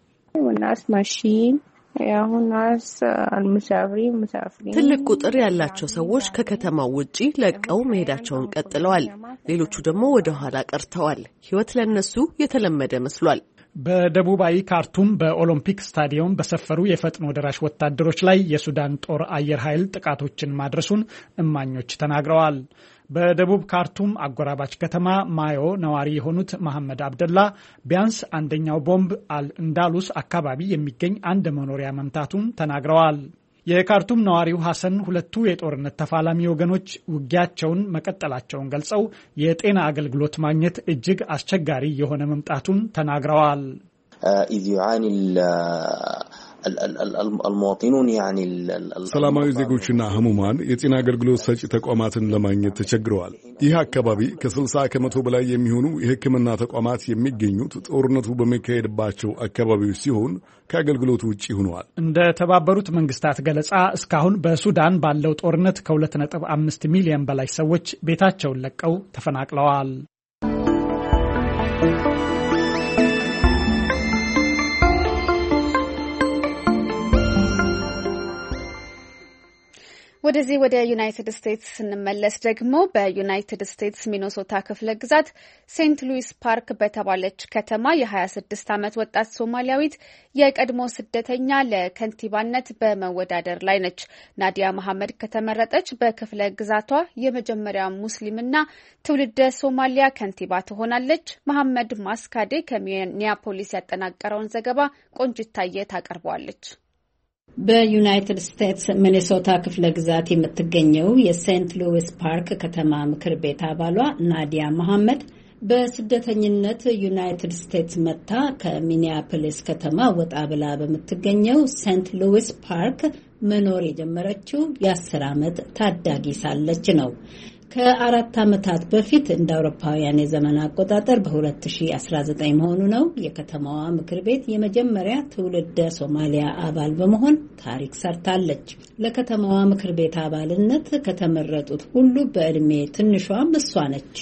[SPEAKER 10] ትልቅ ቁጥር ያላቸው ሰዎች ከከተማው ውጪ ለቀው መሄዳቸውን ቀጥለዋል። ሌሎቹ ደግሞ ወደ ኋላ ቀርተዋል። ሕይወት ለነሱ የተለመደ መስሏል።
[SPEAKER 8] በደቡባዊ ካርቱም በኦሎምፒክ ስታዲየም በሰፈሩ የፈጥኖ ደራሽ ወታደሮች ላይ የሱዳን ጦር አየር ኃይል ጥቃቶችን ማድረሱን እማኞች ተናግረዋል። በደቡብ ካርቱም አጎራባች ከተማ ማዮ ነዋሪ የሆኑት መሐመድ አብደላ ቢያንስ አንደኛው ቦምብ አልእንዳሉስ አካባቢ የሚገኝ አንድ መኖሪያ መምታቱን ተናግረዋል። የካርቱም ነዋሪው ሐሰን ሁለቱ የጦርነት ተፋላሚ ወገኖች ውጊያቸውን መቀጠላቸውን ገልጸው የጤና አገልግሎት ማግኘት እጅግ አስቸጋሪ የሆነ መምጣቱን ተናግረዋል።
[SPEAKER 5] ሰላማዊ ዜጎችና ህሙማን የጤና አገልግሎት ሰጪ ተቋማትን ለማግኘት ተቸግረዋል። ይህ አካባቢ ከ60 ከመቶ በላይ የሚሆኑ የሕክምና ተቋማት የሚገኙት ጦርነቱ በሚካሄድባቸው አካባቢዎች ሲሆን ከአገልግሎቱ ውጪ ሆነዋል።
[SPEAKER 8] እንደ ተባበሩት መንግስታት ገለጻ እስካሁን በሱዳን ባለው ጦርነት ከ2.5 ሚሊዮን በላይ ሰዎች ቤታቸውን ለቀው ተፈናቅለዋል።
[SPEAKER 1] ወደዚህ ወደ ዩናይትድ ስቴትስ ስንመለስ ደግሞ በዩናይትድ ስቴትስ ሚኒሶታ ክፍለ ግዛት ሴንት ሉዊስ ፓርክ በተባለች ከተማ የ26 ዓመት ወጣት ሶማሊያዊት የቀድሞ ስደተኛ ለከንቲባነት በመወዳደር ላይ ነች። ናዲያ መሐመድ ከተመረጠች በክፍለ ግዛቷ የመጀመሪያ ሙስሊምና ትውልደ ሶማሊያ ከንቲባ ትሆናለች። መሐመድ ማስካዴ ከሚኒያፖሊስ ያጠናቀረውን ዘገባ ቆንጅታየ ታቀርበዋለች።
[SPEAKER 11] በዩናይትድ ስቴትስ ሚኒሶታ ክፍለ ግዛት የምትገኘው የሴንት ሉዊስ ፓርክ ከተማ ምክር ቤት አባሏ ናዲያ መሐመድ በስደተኝነት ዩናይትድ ስቴትስ መጥታ ከሚኒያፖሊስ ከተማ ወጣ ብላ በምትገኘው ሴንት ሉዊስ ፓርክ መኖር የጀመረችው የ10 ዓመት ታዳጊ ሳለች ነው። ከ4 ዓመታት በፊት እንደ አውሮፓውያን የዘመን አቆጣጠር በ2019 መሆኑ ነው የከተማዋ ምክር ቤት የመጀመሪያ ትውልደ ሶማሊያ አባል በመሆን ታሪክ ሰርታለች። ለከተማዋ ምክር ቤት አባልነት ከተመረጡት ሁሉ በእድሜ ትንሿም እሷ ነች።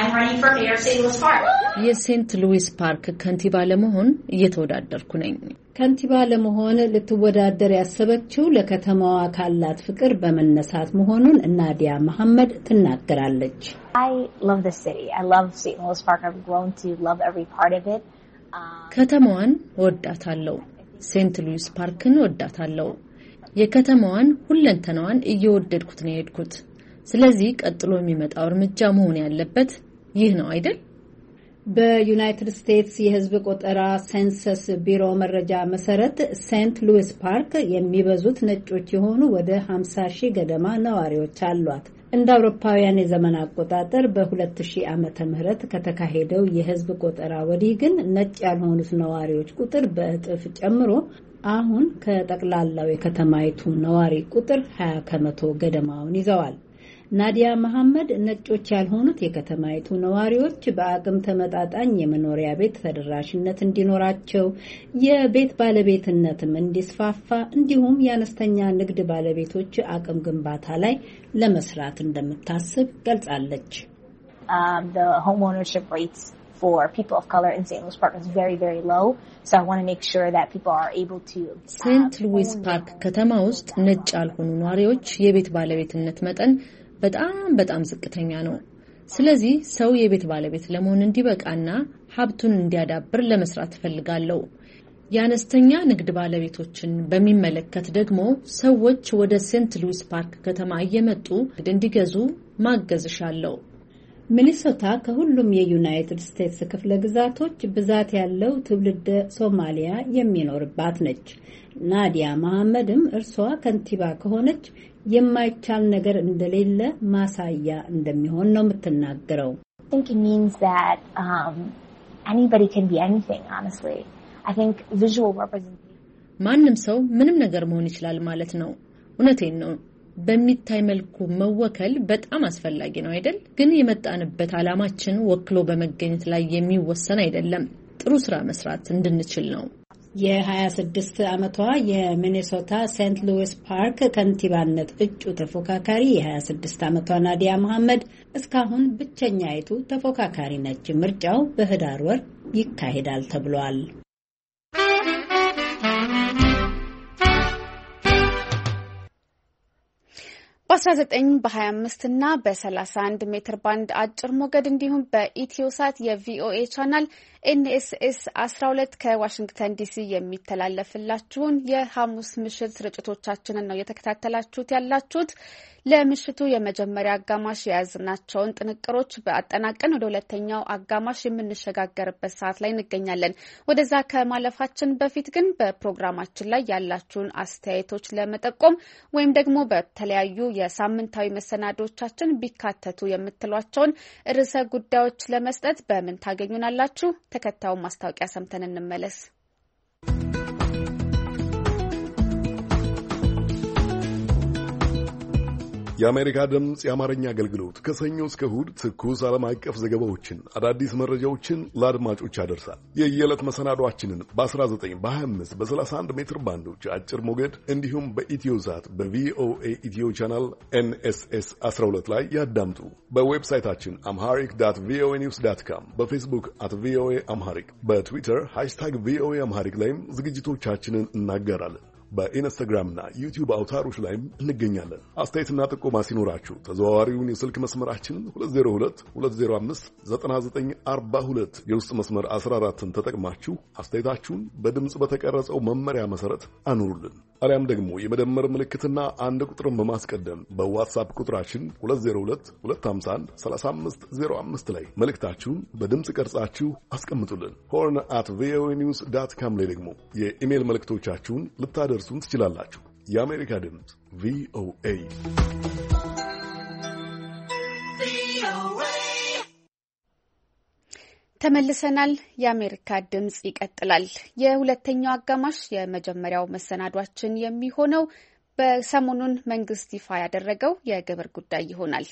[SPEAKER 12] የሴንት ሉዊስ ፓርክ ከንቲባ ለመሆን እየተወዳደርኩ ነኝ።
[SPEAKER 11] ከንቲባ ለመሆን ልትወዳደር ያሰበችው ለከተማዋ ካላት ፍቅር በመነሳት መሆኑን ናዲያ መሐመድ ትናገራለች።
[SPEAKER 12] ከተማዋን ወዳታለሁ። ሴንት ሉዊስ ፓርክን ወዳታለሁ። የከተማዋን ሁለንተናዋን እየወደድኩት ነው የሄድኩት። ስለዚህ ቀጥሎ የሚመጣው እርምጃ መሆን ያለበት ይህ ነው አይደል?
[SPEAKER 11] በዩናይትድ ስቴትስ የሕዝብ ቆጠራ ሴንሰስ ቢሮ መረጃ መሰረት ሴንት ሉዊስ ፓርክ የሚበዙት ነጮች የሆኑ ወደ 50 ሺህ ገደማ ነዋሪዎች አሏት። እንደ አውሮፓውያን የዘመን አቆጣጠር በ2000 ዓመተ ምህረት ከተካሄደው የሕዝብ ቆጠራ ወዲህ ግን ነጭ ያልሆኑት ነዋሪዎች ቁጥር በእጥፍ ጨምሮ አሁን ከጠቅላላው የከተማይቱ ነዋሪ ቁጥር 20 ከመቶ ገደማውን ይዘዋል። ናዲያ መሐመድ ነጮች ያልሆኑት የከተማይቱ ነዋሪዎች በአቅም ተመጣጣኝ የመኖሪያ ቤት ተደራሽነት እንዲኖራቸው፣ የቤት ባለቤትነትም እንዲስፋፋ እንዲሁም የአነስተኛ ንግድ ባለቤቶች አቅም ግንባታ ላይ ለመስራት እንደምታስብ ገልጻለች።
[SPEAKER 13] For people of color in St. Louis Park is very, very low. So I want to make sure that people are able to
[SPEAKER 12] ሴንት ሉዊስ ፓርክ ከተማ ውስጥ ነጭ ያልሆኑ ነዋሪዎች የቤት ባለቤትነት መጠን በጣም ዝቅተኛ ነው። ስለዚህ ሰው የቤት ባለቤት ለመሆን እንዲበቃና ሀብቱን እንዲያዳብር ለመስራት ፈልጋለሁ። የአነስተኛ ንግድ ባለቤቶችን በሚመለከት ደግሞ ሰዎች ወደ ሴንት ሉዊስ ፓርክ ከተማ እየመጡ እንዲገዙ ማገዝሻለሁ።
[SPEAKER 11] ሚኒሶታ ከሁሉም የዩናይትድ ስቴትስ ክፍለ ግዛቶች ብዛት ያለው ትውልደ ሶማሊያ የሚኖርባት ነች። ናዲያ መሐመድም እርሷ ከንቲባ ከሆነች የማይቻል ነገር እንደሌለ ማሳያ እንደሚሆን ነው የምትናገረው።
[SPEAKER 13] I think it means that anybody can be anything, honestly. I think visual representation
[SPEAKER 12] ማንም ሰው ምንም ነገር መሆን ይችላል ማለት ነው። እውነቴን ነው። በሚታይ መልኩ መወከል በጣም አስፈላጊ ነው አይደል? ግን የመጣንበት ዓላማችን ወክሎ በመገኘት ላይ የሚወሰን አይደለም። ጥሩ ስራ መስራት እንድንችል ነው።
[SPEAKER 11] የ26 ዓመቷ የሚኔሶታ ሴንት ሉዊስ ፓርክ ከንቲባነት እጩ ተፎካካሪ የ26 ዓመቷ ናዲያ መሐመድ እስካሁን ብቸኛይቱ ተፎካካሪ ነች። ምርጫው በህዳር ወር ይካሄዳል ተብሏል።
[SPEAKER 1] በ19 በ25 እና በ31 ሜትር ባንድ አጭር ሞገድ እንዲሁም በኢትዮሳት የቪኦኤ ቻናል NSS 12 ከዋሽንግተን ዲሲ የሚተላለፍላችሁን የሐሙስ ምሽት ስርጭቶቻችንን ነው የተከታተላችሁት ያላችሁት። ለምሽቱ የመጀመሪያ አጋማሽ የያዝናቸውን ጥንቅሮች በአጠናቀን ወደ ሁለተኛው አጋማሽ የምንሸጋገርበት ሰዓት ላይ እንገኛለን። ወደዛ ከማለፋችን በፊት ግን በፕሮግራማችን ላይ ያላችሁን አስተያየቶች ለመጠቆም ወይም ደግሞ በተለያዩ የሳምንታዊ መሰናዶቻችን ቢካተቱ የምትሏቸውን ርዕሰ ጉዳዮች ለመስጠት በምን ታገኙናላችሁ? ተከታዩን ማስታወቂያ ሰምተን እንመለስ።
[SPEAKER 5] የአሜሪካ ድምጽ የአማርኛ አገልግሎት ከሰኞ እስከ እሁድ ትኩስ ዓለም አቀፍ ዘገባዎችን፣ አዳዲስ መረጃዎችን ለአድማጮች ያደርሳል። የየዕለት መሰናዷችንን በ19 በ25 በ31 ሜትር ባንዶች አጭር ሞገድ እንዲሁም በኢትዮዛት በቪኦኤ ኢትዮ ቻናል NSS 12 ላይ ያዳምጡ። በዌብሳይታችን amharic.voanews.com፣ በፌስቡክ @voa amharic፣ በትዊተር #voa amharic ላይም ዝግጅቶቻችንን እናገራለን። በኢንስታግራምና ዩቲዩብ አውታሮች ላይም እንገኛለን። አስተያየትና ጥቆማ ሲኖራችሁ ተዘዋዋሪውን የስልክ መስመራችን 2022059942 የውስጥ መስመር 14ን ተጠቅማችሁ አስተያየታችሁን በድምጽ በተቀረጸው መመሪያ መሰረት አኑሩልን። አሊያም ደግሞ የመደመር ምልክትና አንድ ቁጥርን በማስቀደም በዋትስአፕ ቁጥራችን 2022513505 ላይ መልእክታችሁን በድምጽ ቀርጻችሁ አስቀምጡልን። horn@voanews.com ላይ ደግሞ የኢሜል መልእክቶቻችሁን ልታደርሱን ትችላላችሁ። የአሜሪካ ድምጽ VOA።
[SPEAKER 1] ተመልሰናል። የአሜሪካ ድምጽ ይቀጥላል። የሁለተኛው አጋማሽ የመጀመሪያው መሰናዷችን የሚሆነው በሰሞኑን መንግስት ይፋ ያደረገው የግብር ጉዳይ ይሆናል።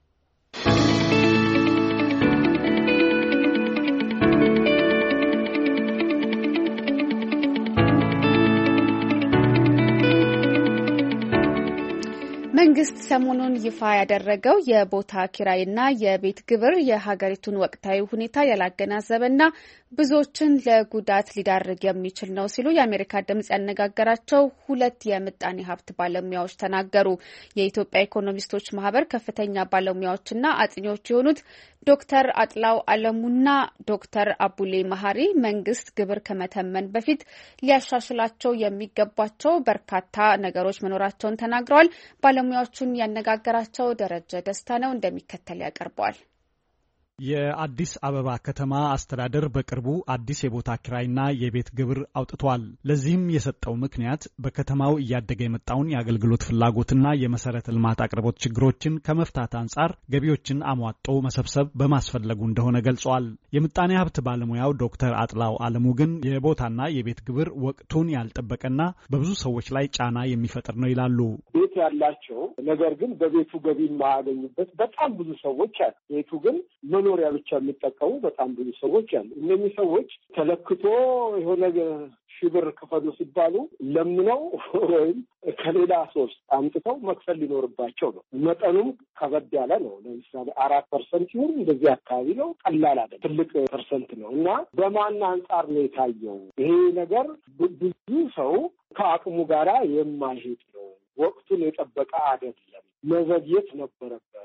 [SPEAKER 1] መንግስት ሰሞኑን ይፋ ያደረገው የቦታ ኪራይና የቤት ግብር የሀገሪቱን ወቅታዊ ሁኔታ ያላገናዘበና ብዙዎችን ለጉዳት ሊዳርግ የሚችል ነው ሲሉ የአሜሪካ ድምጽ ያነጋገራቸው ሁለት የምጣኔ ሀብት ባለሙያዎች ተናገሩ። የኢትዮጵያ ኢኮኖሚስቶች ማህበር ከፍተኛ ባለሙያዎችና አጥኚዎች የሆኑት ዶክተር አጥላው አለሙና ዶክተር አቡሌ መሀሪ መንግስት ግብር ከመተመን በፊት ሊያሻሽላቸው የሚገባቸው በርካታ ነገሮች መኖራቸውን ተናግረዋል። ባለሙያዎቹን ያነጋገራቸው ደረጀ ደስታ ነው፣ እንደሚከተል ያቀርበዋል።
[SPEAKER 8] የአዲስ አበባ ከተማ አስተዳደር በቅርቡ አዲስ የቦታ ኪራይና የቤት ግብር አውጥቷል። ለዚህም የሰጠው ምክንያት በከተማው እያደገ የመጣውን የአገልግሎት ፍላጎትና የመሰረተ ልማት አቅርቦት ችግሮችን ከመፍታት አንጻር ገቢዎችን አሟጦ መሰብሰብ በማስፈለጉ እንደሆነ ገልጿል። የምጣኔ ሀብት ባለሙያው ዶክተር አጥላው አለሙ ግን የቦታና የቤት ግብር ወቅቱን ያልጠበቀና በብዙ ሰዎች ላይ ጫና የሚፈጥር ነው ይላሉ።
[SPEAKER 14] ቤት ያላቸው ነገር ግን በቤቱ ገቢ የማያገኙበት በጣም ብዙ ሰዎች አሉ። ቤቱ ግን መኖሪያ ብቻ የሚጠቀሙ በጣም ብዙ ሰዎች አሉ። እነዚህ ሰዎች ተለክቶ የሆነ ሺህ ብር ክፈሉ ሲባሉ ለምነው ወይም ከሌላ ሶርስ አምጥተው መክፈል ሊኖርባቸው ነው። መጠኑም ከበድ ያለ ነው። ለምሳሌ 4% ይሁን እንደዚህ አካባቢ ነው። ቀላል አይደለም፣ ትልቅ ፐርሰንት ነው እና በማን አንጻር ነው የታየው? ይሄ ነገር ብዙ ሰው ከአቅሙ ጋራ የማይሄድ ነው። ወቅቱን የጠበቀ አይደለም። መዘግየት ነበረበት።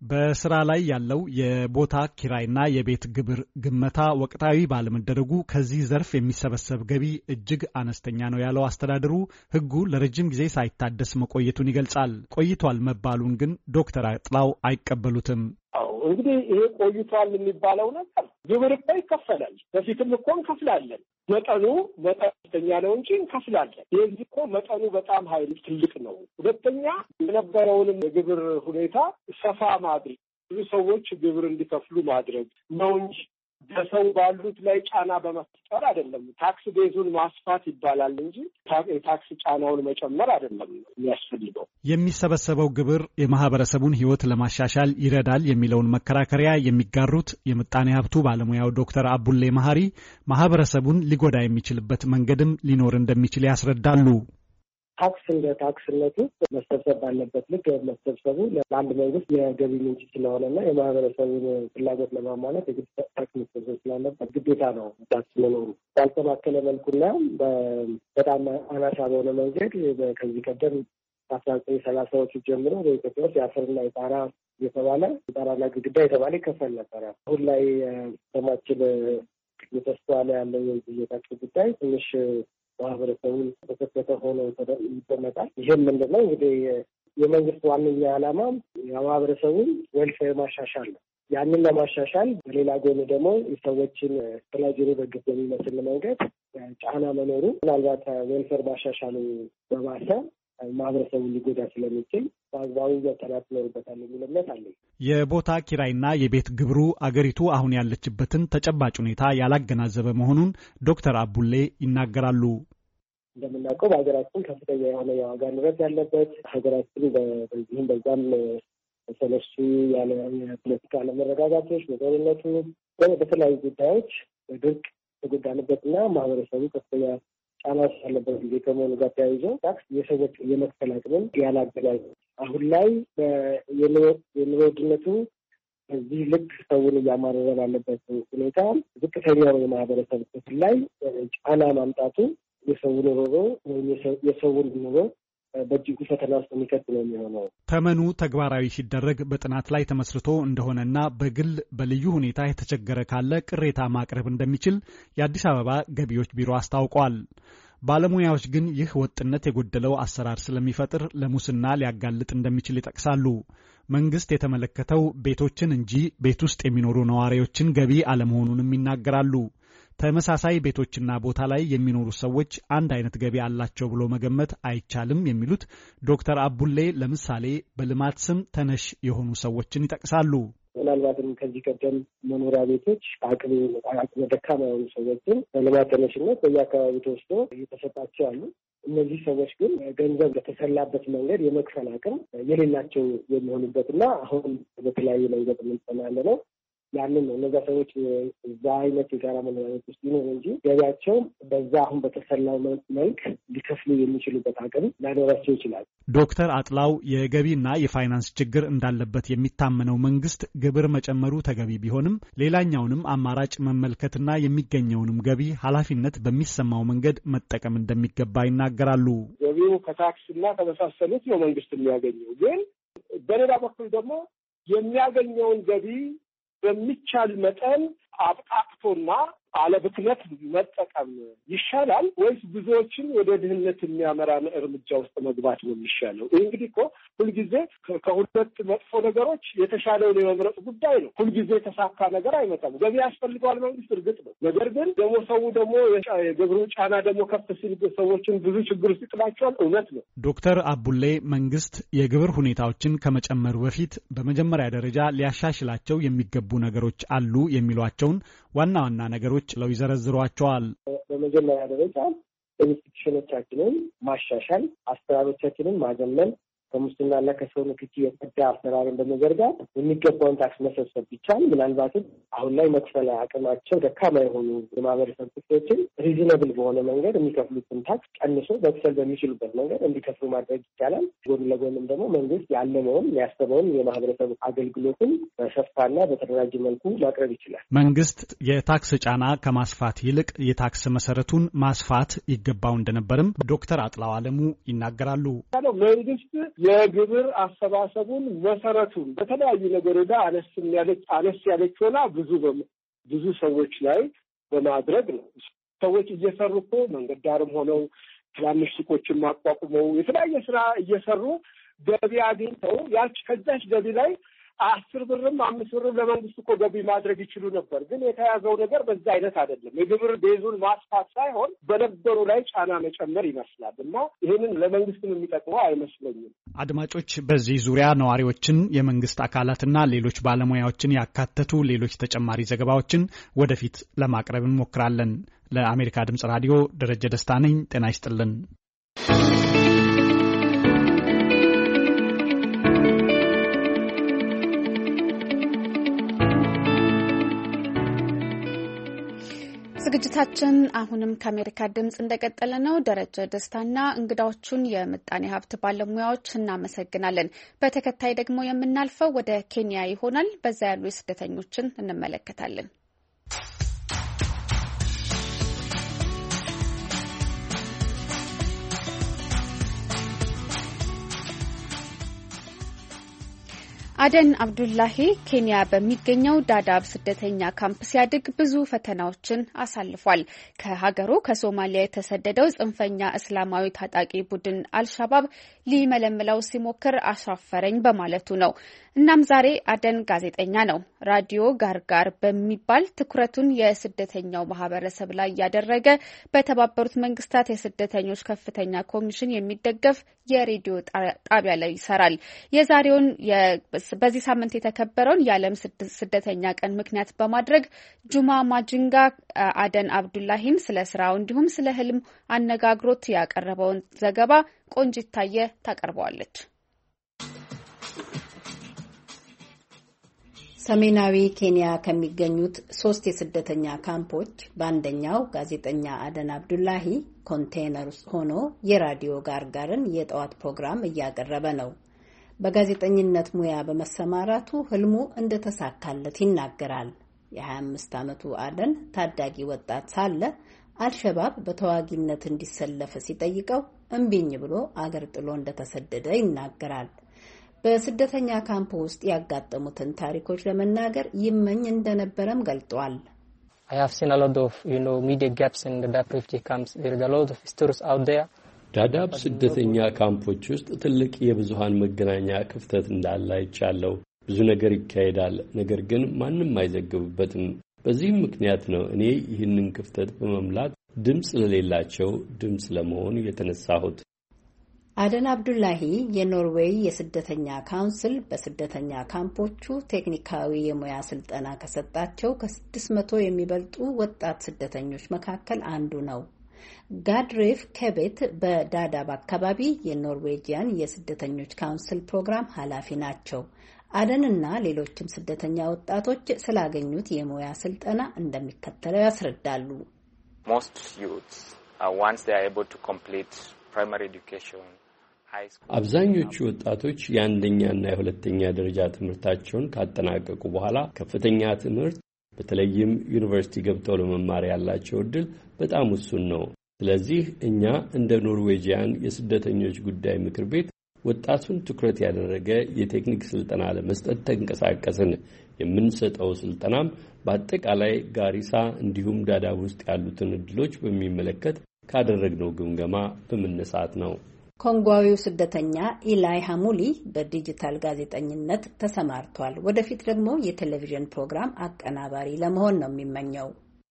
[SPEAKER 8] በስራ ላይ ያለው የቦታ ኪራይና የቤት ግብር ግመታ ወቅታዊ ባለመደረጉ ከዚህ ዘርፍ የሚሰበሰብ ገቢ እጅግ አነስተኛ ነው ያለው አስተዳደሩ ሕጉ ለረጅም ጊዜ ሳይታደስ መቆየቱን ይገልጻል። ቆይቷል መባሉን ግን ዶክተር አጥላው አይቀበሉትም።
[SPEAKER 14] እንግዲህ ይሄ ቆይቷል የሚባለው ነገር ግብር እኮ ይከፈላል። በፊትም እኮ እንከፍላለን። መጠኑ መጠነኛ ነው እንጂ እንከፍላለን። የዚህ እኮ መጠኑ በጣም ኃይል ትልቅ ነው። ሁለተኛ የነበረውንም የግብር ሁኔታ ሰፋ ማድረግ፣ ብዙ ሰዎች ግብር እንዲከፍሉ ማድረግ ነው እንጂ በሰው ባሉት ላይ ጫና በመፍጠር አይደለም። ታክስ ቤዙን ማስፋት ይባላል እንጂ የታክስ ጫናውን መጨመር አይደለም የሚያስፈልገው። የሚሰበሰበው ግብር የማህበረሰቡን ሕይወት ለማሻሻል ይረዳል የሚለውን መከራከሪያ የሚጋሩት የምጣኔ ሀብቱ ባለሙያው ዶክተር አቡሌ መሐሪ ማህበረሰቡን ሊጎዳ የሚችልበት መንገድም ሊኖር እንደሚችል ያስረዳሉ።
[SPEAKER 15] ታክስ እንደ ታክስነቱ መሰብሰብ ባለበት ልክ መሰብሰቡ ለአንድ መንግስት የገቢ ምንጭ ስለሆነና የማህበረሰቡን ፍላጎት ለማሟላት የግድ ታክስ መሰብሰብ ስላለበት ግዴታ ነው። ታክስ መኖሩ ባልተማከለ መልኩና በጣም አናሳ በሆነ መንገድ ከዚህ ቀደም 1930ዎቹ ጀምሮ በኢትዮጵያ ውስጥ የአፈርና የጣራ የተባለ የጣራና ግድግዳ የተባለ ይከፈል ነበረ። አሁን ላይ ሰማችን የተስተዋለ ያለው የታክስ ጉዳይ ትንሽ ማህበረሰቡን ተከተተ ሆኖ ይደመጣል። ይህም ምንድነው እንግዲህ የመንግስት ዋነኛ ዓላማ የማህበረሰቡን ዌልፌር ማሻሻል ነው። ያንን ለማሻሻል በሌላ ጎን ደግሞ የሰዎችን ተላጅሮ በግብ በሚመስል መንገድ ጫና መኖሩ ምናልባት ዌልፌር ማሻሻሉ በባሰ ማህበረሰቡን ሊጎዳ ስለሚችል በአግባቡ መጠናት ይኖርበታል የሚል እምነት አለኝ።
[SPEAKER 8] የቦታ ኪራይና የቤት ግብሩ አገሪቱ አሁን ያለችበትን ተጨባጭ ሁኔታ ያላገናዘበ መሆኑን ዶክተር አቡሌ ይናገራሉ።
[SPEAKER 15] እንደምናውቀው በሀገራችን ከፍተኛ የሆነ የዋጋ ንረት ያለበት ሀገራችን በዚህም በዛም ተነሱ ያለ የፖለቲካ አለመረጋጋቶች በጦርነቱ በተለያዩ ጉዳዮች በድርቅ የተጎዳንበትና ማህበረሰቡ ከፍተኛ ጫና ያለበት ጊዜ ከመሆኑ ጋር ተያይዞ ታክስ የሰዎች የመክፈል አቅምን ያላገናዘበ አሁን ላይ የኑሮ ውድነቱ እዚህ ልክ ሰውን እያማረረ ባለበት ሁኔታ ዝቅተኛው የማህበረሰብ ክፍል ላይ ጫና ማምጣቱ የሰውን ኑሮ ወይም የሰውን ኑሮ በእጅጉ ፈተና ውስጥ የሚከት ነው የሚሆነው። ተመኑ ተግባራዊ ሲደረግ በጥናት ላይ ተመስርቶ እንደሆነና በግል በልዩ ሁኔታ የተቸገረ ካለ ቅሬታ ማቅረብ እንደሚችል የአዲስ አበባ ገቢዎች ቢሮ አስታውቋል። ባለሙያዎች ግን ይህ ወጥነት የጎደለው አሰራር ስለሚፈጥር ለሙስና ሊያጋልጥ እንደሚችል ይጠቅሳሉ። መንግስት የተመለከተው ቤቶችን እንጂ ቤት ውስጥ የሚኖሩ ነዋሪዎችን ገቢ አለመሆኑንም ይናገራሉ። ተመሳሳይ ቤቶችና ቦታ ላይ የሚኖሩ ሰዎች አንድ አይነት ገቢ አላቸው ብሎ መገመት አይቻልም የሚሉት ዶክተር አቡሌ ለምሳሌ በልማት ስም ተነሽ የሆኑ ሰዎችን ይጠቅሳሉ። ምናልባትም ከዚህ ቀደም መኖሪያ ቤቶች አቅም ደካማ የሆኑ ሰዎችን በልማት ተነሽነት በየአካባቢ ተወስዶ እየተሰጣቸው አሉ። እነዚህ ሰዎች ግን ገንዘብ በተሰላበት መንገድ የመክፈል አቅም የሌላቸው የሚሆኑበትና አሁን በተለያዩ መንገድ የምንሰማለ ነው። ያንን ነው እነዛ ሰዎች እዛ አይነት የጋራ መኖሪያ ቤት ውስጥ ይኖሩ እንጂ ገቢያቸው በዛ አሁን በተሰላው መልክ ሊከፍሉ የሚችሉበት አቅም ላይኖራቸው ይችላል።
[SPEAKER 8] ዶክተር አጥላው የገቢና የፋይናንስ ችግር እንዳለበት የሚታመነው መንግስት ግብር መጨመሩ ተገቢ ቢሆንም ሌላኛውንም አማራጭ መመልከትና የሚገኘውንም ገቢ ኃላፊነት በሚሰማው መንገድ መጠቀም እንደሚገባ ይናገራሉ።
[SPEAKER 14] ገቢው ከታክስና ከመሳሰሉት ነው መንግስት የሚያገኘው። ግን በሌላ በኩል ደግሞ የሚያገኘውን ገቢ በሚቻል መጠን አብቃቅቶና አለብክነት መጠቀም ይሻላል ወይስ ብዙዎችን ወደ ድህነት የሚያመራ እርምጃ ውስጥ መግባት ነው የሚሻለው? ይህ እንግዲህ እኮ ሁልጊዜ ከሁለት መጥፎ ነገሮች የተሻለውን የመምረጥ ጉዳይ ነው። ሁልጊዜ የተሳካ ነገር አይመጣም። ገቢ ያስፈልገዋል መንግስት፣ እርግጥ ነው። ነገር ግን ደግሞ ሰው ደግሞ የግብሩ ጫና ደግሞ ከፍ ሲል ሰዎችን ብዙ ችግር ውስጥ ይጥላቸዋል። እውነት ነው። ዶክተር አቡሌ መንግስት የግብር ሁኔታዎችን ከመጨመሩ በፊት በመጀመሪያ ደረጃ ሊያሻሽላቸው የሚገቡ ነገሮች አሉ የሚሏቸውን ዋና ዋና ነገሮች ለው ይዘረዝሯቸዋል።
[SPEAKER 15] በመጀመሪያ ደረጃ ኢንስቲትዩሽኖቻችንን ማሻሻል፣ አሰራሮቻችንን ማዘመን፣ ከሙስናና ከሰው ንክኪ የጸዳ አሰራርን በመዘርጋት የሚገባውን ታክስ መሰብሰብ ቢቻል ምናልባትም አሁን ላይ መክፈል አቅማቸው ደካማ የሆኑ የማህበረሰብ ክፍሎችን ሪዝነብል በሆነ መንገድ የሚከፍሉትን ታክስ ቀንሶ መክፈል በሚችሉበት መንገድ እንዲከፍሉ ማድረግ ይቻላል። ጎን ለጎንም ደግሞ መንግስት ያለመውን ያሰበውን የማህበረሰብ አገልግሎትን በሰፋና በተደራጀ መልኩ ማቅረብ ይችላል። መንግስት የታክስ ጫና ከማስፋት ይልቅ የታክስ መሰረቱን ማስፋት ይገባው እንደነበርም ዶክተር አጥላው አለሙ ይናገራሉ። መንግስት
[SPEAKER 14] የግብር አሰባሰቡን መሰረቱን በተለያዩ ነገሮች ላይ አነስ ያለች ሆና ብዙ ሰዎች ላይ በማድረግ ነው። ሰዎች እየሰሩ እኮ መንገድ ዳርም ሆነው ትናንሽ ሱቆችን ማቋቁመው የተለያየ ስራ እየሰሩ ገቢ አግኝተው ከዛች ገቢ ላይ 10 ብርም 5 ብርም ለመንግስት እኮ ገቢ ማድረግ ይችሉ ነበር። ግን የተያዘው ነገር በዛ አይነት አይደለም። የግብር ቤዙን ማስፋት ሳይሆን በነበሩ ላይ ጫና መጨመር ይመስላል እና ይህንን ለመንግስትም የሚጠቅመው አይመስለኝም።
[SPEAKER 8] አድማጮች፣ በዚህ ዙሪያ ነዋሪዎችን፣ የመንግስት አካላትና ሌሎች ባለሙያዎችን ያካተቱ ሌሎች ተጨማሪ ዘገባዎችን ወደፊት ለማቅረብ እንሞክራለን። ለአሜሪካ ድምጽ ራዲዮ ደረጀ ደስታ ነኝ። ጤና ይስጥልን።
[SPEAKER 1] ዝግጅታችን አሁንም ከአሜሪካ ድምጽ እንደቀጠለ ነው። ደረጀ ደስታና እንግዳዎቹን የምጣኔ ሀብት ባለሙያዎች እናመሰግናለን። በተከታይ ደግሞ የምናልፈው ወደ ኬንያ ይሆናል። በዛ ያሉ ስደተኞችን እንመለከታለን። አደን አብዱላሂ ኬንያ በሚገኘው ዳዳብ ስደተኛ ካምፕ ሲያድግ ብዙ ፈተናዎችን አሳልፏል። ከሀገሩ ከሶማሊያ የተሰደደው ጽንፈኛ እስላማዊ ታጣቂ ቡድን አልሻባብ ሊመለምለው ሲሞክር አሻፈረኝ በማለቱ ነው። እናም ዛሬ አደን ጋዜጠኛ ነው። ራዲዮ ጋርጋር በሚባል ትኩረቱን የስደተኛው ማህበረሰብ ላይ ያደረገ በተባበሩት መንግስታት የስደተኞች ከፍተኛ ኮሚሽን የሚደገፍ የሬዲዮ ጣቢያ ላይ ይሰራል። የዛሬውን በዚህ ሳምንት የተከበረውን የዓለም ስደተኛ ቀን ምክንያት በማድረግ ጁማ ማጅንጋ አደን አብዱላሂን ስለ ስራው እንዲሁም ስለ ህልም አነጋግሮት ያቀረበውን ዘገባ ቆንጂት ታየ ታቀርበዋለች።
[SPEAKER 11] ሰሜናዊ ኬንያ ከሚገኙት 3 የስደተኛ ካምፖች በአንደኛው ጋዜጠኛ አደን አብዱላሂ ኮንቴነር ውስጥ ሆኖ የራዲዮ ጋርጋርን የጠዋት ፕሮግራም እያቀረበ ነው። በጋዜጠኝነት ሙያ በመሰማራቱ ህልሙ እንደተሳካለት ይናገራል። የ25 ዓመቱ አደን ታዳጊ ወጣት ሳለ አልሸባብ በተዋጊነት እንዲሰለፍ ሲጠይቀው እምቢኝ ብሎ አገር ጥሎ እንደተሰደደ ይናገራል። በስደተኛ ካምፕ ውስጥ ያጋጠሙትን ታሪኮች ለመናገር ይመኝ እንደነበረም ገልጧል።
[SPEAKER 16] I have seen a lot of, media gaps in the Dadaab refugee camps. There is a lot of stories out there.
[SPEAKER 3] ዳዳብ ስደተኛ ካምፖች ውስጥ ትልቅ የብዙሃን መገናኛ ክፍተት እንዳለ አይቻለሁ። ብዙ ነገር ይካሄዳል፣ ነገር ግን ማንም አይዘግብበትም። በዚህም ምክንያት ነው እኔ ይህንን ክፍተት በመምላት ድምፅ ለሌላቸው ድምፅ ለመሆን የተነሳሁት።
[SPEAKER 11] አደን አብዱላሂ የኖርዌይ የስደተኛ ካውንስል በስደተኛ ካምፖቹ ቴክኒካዊ የሙያ ስልጠና ከሰጣቸው ከ600 የሚበልጡ ወጣት ስደተኞች መካከል አንዱ ነው። ጋድሬፍ ከቤት በዳዳብ አካባቢ የኖርዌጂያን የስደተኞች ካውንስል ፕሮግራም ኃላፊ ናቸው። አደንና ሌሎችም ስደተኛ ወጣቶች ስላገኙት የሙያ ስልጠና እንደሚከተለው ያስረዳሉ።
[SPEAKER 17] Most youths once they are able to complete primary education,
[SPEAKER 3] አብዛኞቹ ወጣቶች የአንደኛና የሁለተኛ ደረጃ ትምህርታቸውን ካጠናቀቁ በኋላ ከፍተኛ ትምህርት በተለይም ዩኒቨርሲቲ ገብተው ለመማር ያላቸው እድል በጣም ውሱን ነው። ስለዚህ እኛ እንደ ኖርዌጂያን የስደተኞች ጉዳይ ምክር ቤት ወጣቱን ትኩረት ያደረገ የቴክኒክ ስልጠና ለመስጠት ተንቀሳቀስን። የምንሰጠው ስልጠናም በአጠቃላይ ጋሪሳ እንዲሁም ዳዳብ ውስጥ ያሉትን እድሎች በሚመለከት ካደረግነው ግምገማ በመነሳት ነው።
[SPEAKER 11] ኮንጓዊው ስደተኛ ኢላይ ሃሙሊ በዲጂታል ጋዜጠኝነት ተሰማርቷል። ወደፊት ደግሞ የቴሌቪዥን ፕሮግራም አቀናባሪ ለመሆን ነው የሚመኘው።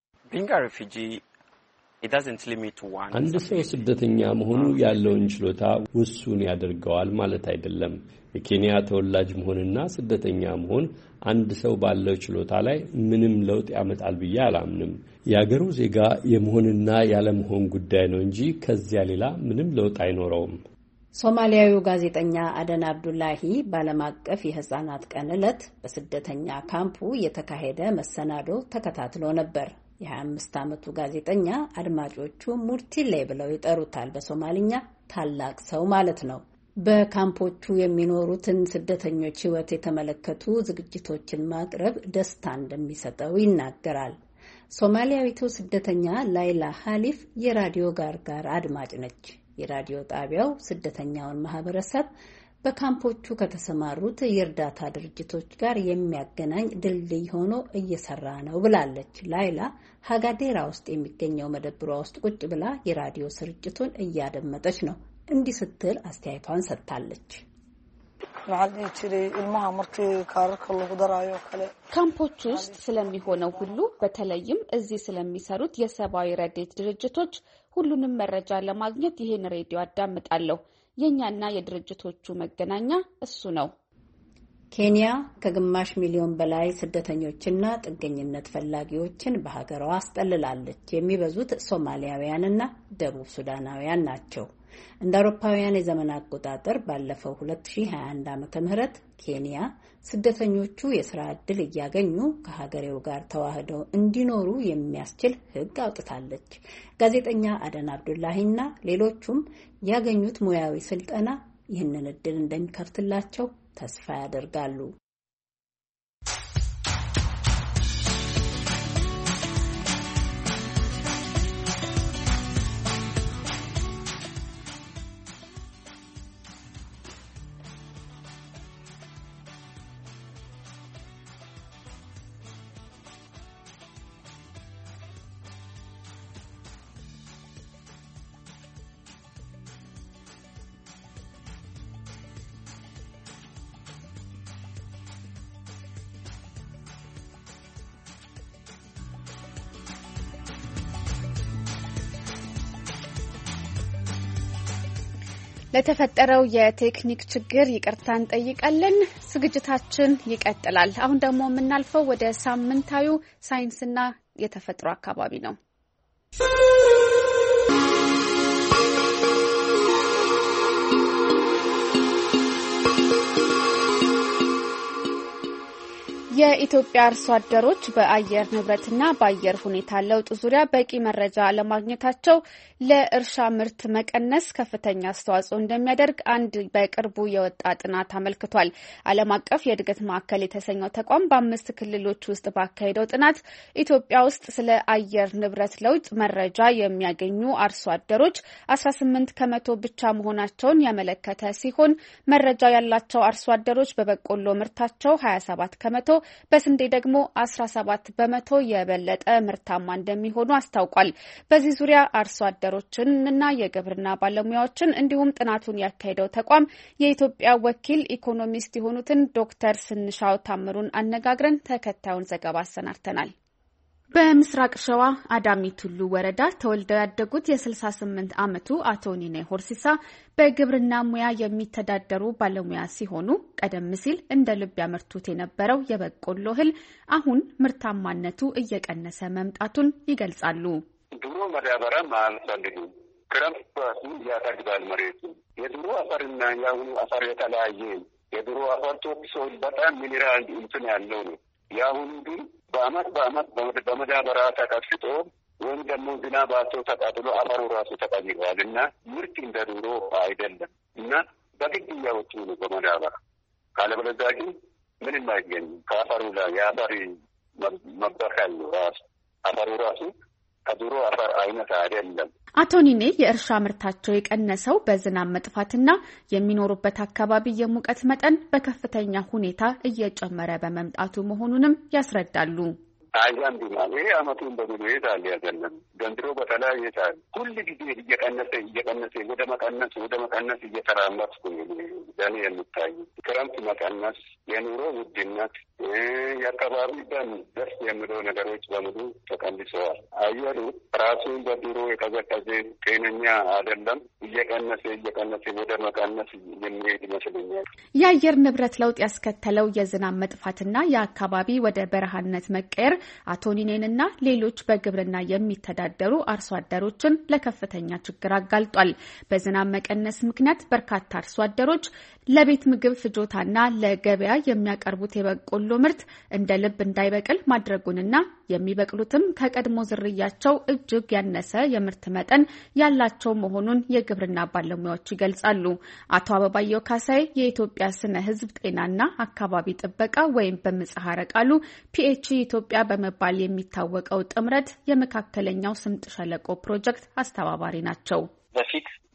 [SPEAKER 3] አንድ ሰው ስደተኛ መሆኑ ያለውን ችሎታ ውሱን ያደርገዋል ማለት አይደለም። የኬንያ ተወላጅ መሆንና ስደተኛ መሆን አንድ ሰው ባለው ችሎታ ላይ ምንም ለውጥ ያመጣል ብዬ አላምንም። የአገሩ ዜጋ የመሆንና ያለመሆን ጉዳይ ነው እንጂ ከዚያ ሌላ ምንም ለውጥ አይኖረውም።
[SPEAKER 11] ሶማሊያዊው ጋዜጠኛ አደን አብዱላሂ በዓለም አቀፍ የሕፃናት ቀን ዕለት በስደተኛ ካምፑ የተካሄደ መሰናዶ ተከታትሎ ነበር። የ25 ዓመቱ ጋዜጠኛ አድማጮቹ ሙርቲሌ ብለው ይጠሩታል። በሶማሊኛ ታላቅ ሰው ማለት ነው። በካምፖቹ የሚኖሩትን ስደተኞች ሕይወት የተመለከቱ ዝግጅቶችን ማቅረብ ደስታ እንደሚሰጠው ይናገራል። ሶማሊያዊቱ ስደተኛ ላይላ ሀሊፍ የራዲዮ ጋርጋር አድማጭ ነች። የራዲዮ ጣቢያው ስደተኛውን ማህበረሰብ በካምፖቹ ከተሰማሩት የእርዳታ ድርጅቶች ጋር የሚያገናኝ ድልድይ ሆኖ እየሰራ ነው ብላለች። ላይላ ሀጋዴራ ውስጥ የሚገኘው መደብሯ ውስጥ ቁጭ ብላ የራዲዮ ስርጭቱን እያደመጠች ነው። እንዲህ ስትል አስተያየቷን ሰጥታለች። ካምፖች ውስጥ ስለሚሆነው ሁሉ በተለይም እዚህ ስለሚሰሩት የሰብአዊ ረድኤት ድርጅቶች ሁሉንም መረጃ ለማግኘት ይህን ሬዲዮ አዳምጣለሁ። የኛና የድርጅቶቹ መገናኛ እሱ ነው። ኬንያ ከግማሽ ሚሊዮን በላይ ስደተኞችና ጥገኝነት ፈላጊዎችን በሀገሯ አስጠልላለች። የሚበዙት ሶማሊያውያንና ደቡብ ሱዳናውያን ናቸው። እንደ አውሮፓውያን የዘመን አቆጣጠር ባለፈው 2021 ዓ.ም ኬንያ ስደተኞቹ የሥራ ዕድል እያገኙ ከሀገሬው ጋር ተዋህደው እንዲኖሩ የሚያስችል ሕግ አውጥታለች። ጋዜጠኛ አደን አብዱላሂና ሌሎቹም ያገኙት ሙያዊ ስልጠና ይህንን ዕድል እንደሚከፍትላቸው ተስፋ ያደርጋሉ። ለተፈጠረው የቴክኒክ ችግር ይቅርታ እንጠይቃለን። ዝግጅታችን ይቀጥላል። አሁን ደግሞ የምናልፈው ወደ ሳምንታዊው ሳይንስና የተፈጥሮ አካባቢ ነው። የኢትዮጵያ አርሶ አደሮች በአየር ንብረትና በአየር ሁኔታ ለውጥ ዙሪያ በቂ መረጃ አለማግኘታቸው ለእርሻ ምርት መቀነስ ከፍተኛ አስተዋጽኦ እንደሚያደርግ አንድ በቅርቡ የወጣ ጥናት አመልክቷል። ዓለም አቀፍ የእድገት ማዕከል የተሰኘው ተቋም በ5 ክልሎች ውስጥ ባካሄደው ጥናት ኢትዮጵያ ውስጥ ስለ አየር ንብረት ለውጥ መረጃ የሚያገኙ አርሶ አደሮች 18 ከመቶ ብቻ መሆናቸውን ያመለከተ ሲሆን መረጃ ያላቸው አርሶ አደሮች በበቆሎ ምርታቸው 27 ከመቶ በስንዴ ደግሞ 17 በመቶ የበለጠ ምርታማ እንደሚሆኑ አስታውቋል። በዚህ ዙሪያ አርሶ አደሮችንና የግብርና ባለሙያዎችን እንዲሁም ጥናቱን ያካሄደው ተቋም የኢትዮጵያ ወኪል ኢኮኖሚስት የሆኑትን ዶክተር ስንሻው ታምሩን አነጋግረን ተከታዩን ዘገባ አሰናድተናል። በምስራቅ ሸዋ አዳሚ ቱሉ ወረዳ ተወልደው ያደጉት የ68 ዓመቱ አቶ ኒኔ ሆርሲሳ በግብርና ሙያ የሚተዳደሩ ባለሙያ ሲሆኑ ቀደም ሲል እንደ ልብ ያመርቱት የነበረው የበቆሎ እህል አሁን ምርታማነቱ እየቀነሰ መምጣቱን ይገልጻሉ።
[SPEAKER 18] ድሮ መዳበሪያ ማልፈልጉ ክረምት ያታግባል መሬቱ የድሮ አፈርና ያሁኑ አፈር የተለያየ የድሮ አፈር ቶክሶል በጣም ሚኒራል እንትን ያለው ነው። ያሁኑ ግን በአመት በመዳበሪያ ተቀፍጦ ወይም ደግሞ ዝናብ አጥቶ ተቃጥሎ አፈሩ ራሱ ተቀይሯል እና ምርት እንደ ድሮ አይደለም እና በግድ እያወጡ ነው በመዳበሪያ። ካለበለዚያ ግን ምንም አይገኝም ከአፈሩ ላይ የአፈር መበከል ነው ራሱ አፈሩ ራሱ ከድሮ አፈር አይነት አይደለም።
[SPEAKER 1] አቶ ኒኔ የእርሻ ምርታቸው የቀነሰው በዝናብ መጥፋትና የሚኖሩበት አካባቢ የሙቀት መጠን በከፍተኛ ሁኔታ እየጨመረ በመምጣቱ መሆኑንም ያስረዳሉ።
[SPEAKER 18] አያንዱና ይሄ አመቱን በሙሉ ይታል ያዘለም ዘንድሮ በተለያየ ታል ሁሉ ጊዜ እየቀነሰ ወደ መቀነስ እየተራመድኩ ነው ለኔ የምታይ ክረምት መቀነስ፣ የኑሮ ውድነት፣ የአካባቢ ደስ የሚለው ነገሮች በሙሉ ተቀንሰዋል። አየሩ ራሱን በድሮ የቀዘቀዘ ጤነኛ አይደለም። እየቀነሰ ወደ መቀነስ የሚሄድ ይመስለኛል።
[SPEAKER 1] የአየር ንብረት ለውጥ ያስከተለው የዝናብ መጥፋትና የአካባቢ ወደ በረሃነት መቀየር አቶ ኒኔንና ሌሎች በግብርና የሚተዳደሩ አርሶ አደሮችን ለከፍተኛ ችግር አጋልጧል። በዝናብ መቀነስ ምክንያት በርካታ አርሶ አደሮች ለቤት ምግብ ፍጆታና ለገበያ የሚያቀርቡት የበቆሎ ምርት እንደ ልብ እንዳይበቅል ማድረጉንና የሚበቅሉትም ከቀድሞ ዝርያቸው እጅግ ያነሰ የምርት መጠን ያላቸው መሆኑን የግብርና ባለሙያዎች ይገልጻሉ። አቶ አበባየው ካሳይ የኢትዮጵያ ስነ ሕዝብ ጤናና አካባቢ ጥበቃ ወይም በምህጻረ ቃሉ ፒኤች ኢትዮጵያ በመባል የሚታወቀው ጥምረት የመካከለኛው ስምጥ ሸለቆ ፕሮጀክት አስተባባሪ ናቸው።
[SPEAKER 18] በፊት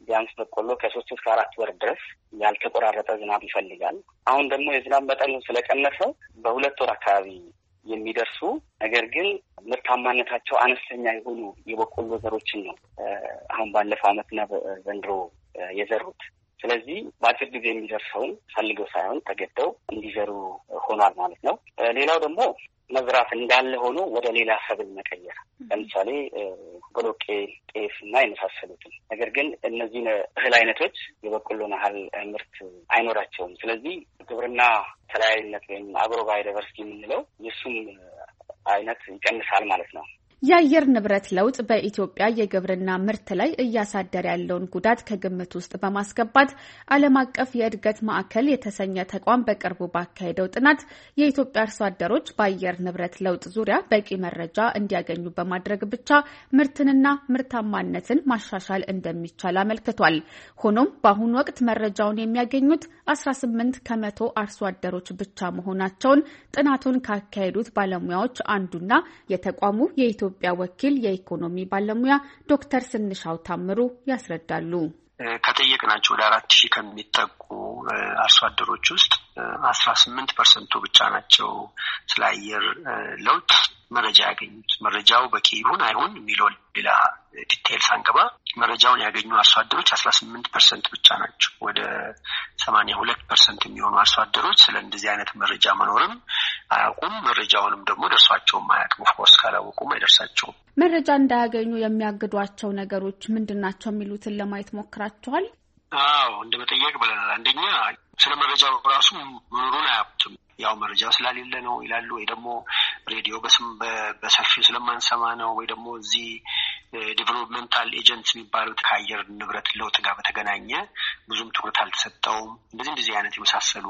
[SPEAKER 19] ቢያንስ በቆሎ ከ3 እስከ 4 ወር ድረስ ያልተቆራረጠ ዝናብ ይፈልጋል። አሁን ደግሞ የዝናብ መጠኑ ስለቀነሰ በ2 ወር አካባቢ የሚደርሱ ነገር ግን ምርታማነታቸው አነስተኛ የሆኑ የበቆሎ ዘሮችን ነው አሁን ባለፈው ዓመትና ዘንድሮ የዘሩት። ስለዚህ በአጭር ጊዜ የሚደርሰውን ፈልገው ሳይሆን ተገደው እንዲዘሩ ሆኗል ማለት ነው። ሌላው ደግሞ መዝራት እንዳለ ሆኖ ወደ ሌላ ሰብል መቀየር፣ ለምሳሌ ቦሎቄ፣ ጤፍ እና የመሳሰሉትን። ነገር ግን እነዚህ እህል አይነቶች የበቆሎን ያህል ምርት አይኖራቸውም። ስለዚህ ግብርና ተለያዩነት ወይም አግሮ ባዮዳይቨርሲቲ የምንለው የሱም አይነት ይቀንሳል ማለት ነው።
[SPEAKER 1] የአየር ንብረት ለውጥ በኢትዮጵያ የግብርና ምርት ላይ እያሳደረ ያለውን ጉዳት ከግምት ውስጥ በማስገባት ዓለም አቀፍ የእድገት ማዕከል የተሰኘ ተቋም በቅርቡ ባካሄደው ጥናት የኢትዮጵያ አርሶ አደሮች በአየር ንብረት ለውጥ ዙሪያ በቂ መረጃ እንዲያገኙ በማድረግ ብቻ ምርትንና ምርታማነትን ማሻሻል እንደሚቻል አመልክቷል። ሆኖም በአሁኑ ወቅት መረጃውን የሚያገኙት 18% አርሶ አደሮች ብቻ መሆናቸውን ጥናቱን ካካሄዱት ባለሙያዎች አንዱና የተቋሙ የኢትዮጵያ ወኪል የኢኮኖሚ ባለሙያ ዶክተር ስንሻው ታምሩ ያስረዳሉ።
[SPEAKER 20] ከጠየቅናቸው ወደ 4000 ከሚጠጉ አርሶ አደሮች ውስጥ 18% ብቻ ናቸው ስለ አየር ለውጥ መረጃ ያገኙት። መረጃው በቂ ይሁን አይሁን የሚለው ሌላ ዲቴይል ሳንገባ መረጃውን ያገኙ አርሶ አደሮች 18% ብቻ ናቸው። ወደ 82% የሚሆኑ አርሶ አደሮች ስለ እንደዚህ አይነት መረጃ መኖርም አያውቁም። መረጃውንም ደግሞ ደርሷቸውም አያውቁም። ኦፍኮርስ ካላወቁም አይደርሳቸውም።
[SPEAKER 1] መረጃ እንዳያገኙ የሚያግዷቸው ነገሮች ምንድናቸው የሚሉትን ለማየት ሞክራችኋል?
[SPEAKER 20] አዎ እንደመጠየቅ ብለናል። አንደኛ ስለ መረጃው ራሱ መኖሩን አያውቁትም። ያው መረጃው ስላሌለ ነው ይላሉ፣ ወይ ደግሞ ሬዲዮ በሰፊው ስለማንሰማ ነው፣ ወይ ደግሞ እዚህ ዴቨሎፕመንታል ኤጀንትስ የሚባሉት ከአየር ንብረት ለውጥ ጋር በተገናኘ ብዙም ትኩረት አልተሰጠውም። እንደዚህ አይነት የመሳሰሉ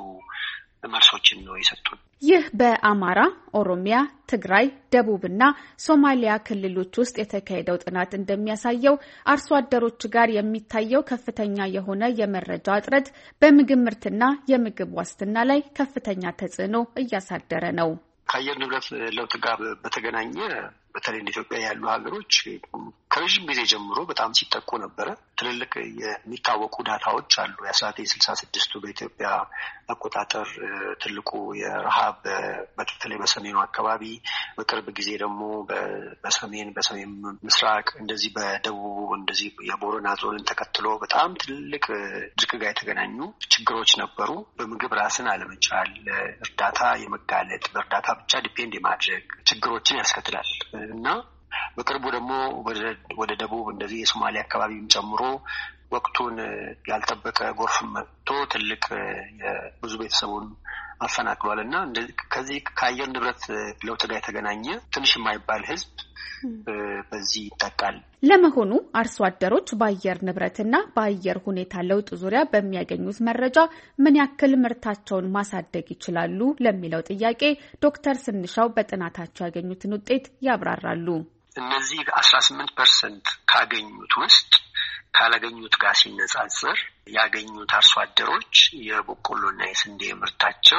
[SPEAKER 20] መልሶችን ነው የሰጡን።
[SPEAKER 1] ይህ በአማራ፣ ኦሮሚያ፣ ትግራይ፣ ደቡብና ሶማሊያ ክልሎች ውስጥ የተካሄደው ጥናት እንደሚያሳየው አርሶ አደሮች ጋር የሚታየው ከፍተኛ የሆነ የመረጃ እጥረት በምግብ ምርትና የምግብ ዋስትና ላይ ከፍተኛ ተጽዕኖ እያሳደረ ነው።
[SPEAKER 20] ከአየር ንብረት ለውጥ ጋር በተገናኘ በተለይ እንደ ኢትዮጵያ ያሉ ሀገሮች ከረዥም ጊዜ ጀምሮ በጣም ሲጠቁ ነበረ። ትልልቅ የሚታወቁ ዳታዎች አሉ። የ1966 በኢትዮጵያ አቆጣጠር ትልቁ የረሃብ በተለይ በሰሜኑ አካባቢ፣ በቅርብ ጊዜ ደግሞ በሰሜን ምስራቅ፣ እንደዚህ በደቡብ እንደዚህ የቦረና ዞንን ተከትሎ በጣም ትልልቅ ድርቅ ጋር የተገናኙ ችግሮች ነበሩ። በምግብ ራስን አለመቻል፣ እርዳታ የመጋለጥ፣ በእርዳታ ብቻ ዲፔንድ የማድረግ ችግሮችን ያስከትላል እና በቅርቡ ደግሞ ወደ ደቡብ እንደዚህ የሶማሊያ አካባቢም ጨምሮ ወቅቱን ያልጠበቀ ጎርፍ መጥቶ ትልቅ ብዙ ቤተሰቡን አፈናቅሏል እና ከዚህ ከአየር ንብረት ለውጥ ጋር የተገናኘ ትንሽ የማይባል ሕዝብ በዚህ ይጠቃል።
[SPEAKER 1] ለመሆኑ አርሶ አደሮች በአየር ንብረትና በአየር ሁኔታ ለውጥ ዙሪያ በሚያገኙት መረጃ ምን ያክል ምርታቸውን ማሳደግ ይችላሉ ለሚለው ጥያቄ ዶክተር ስንሻው በጥናታቸው ያገኙትን ውጤት ያብራራሉ።
[SPEAKER 20] እነዚህ 18% ካገኙት ውስጥ ካላገኙት ጋር ሲነጻጸር ያገኙት አርሶ አደሮች የበቆሎና የስንዴ ምርታቸው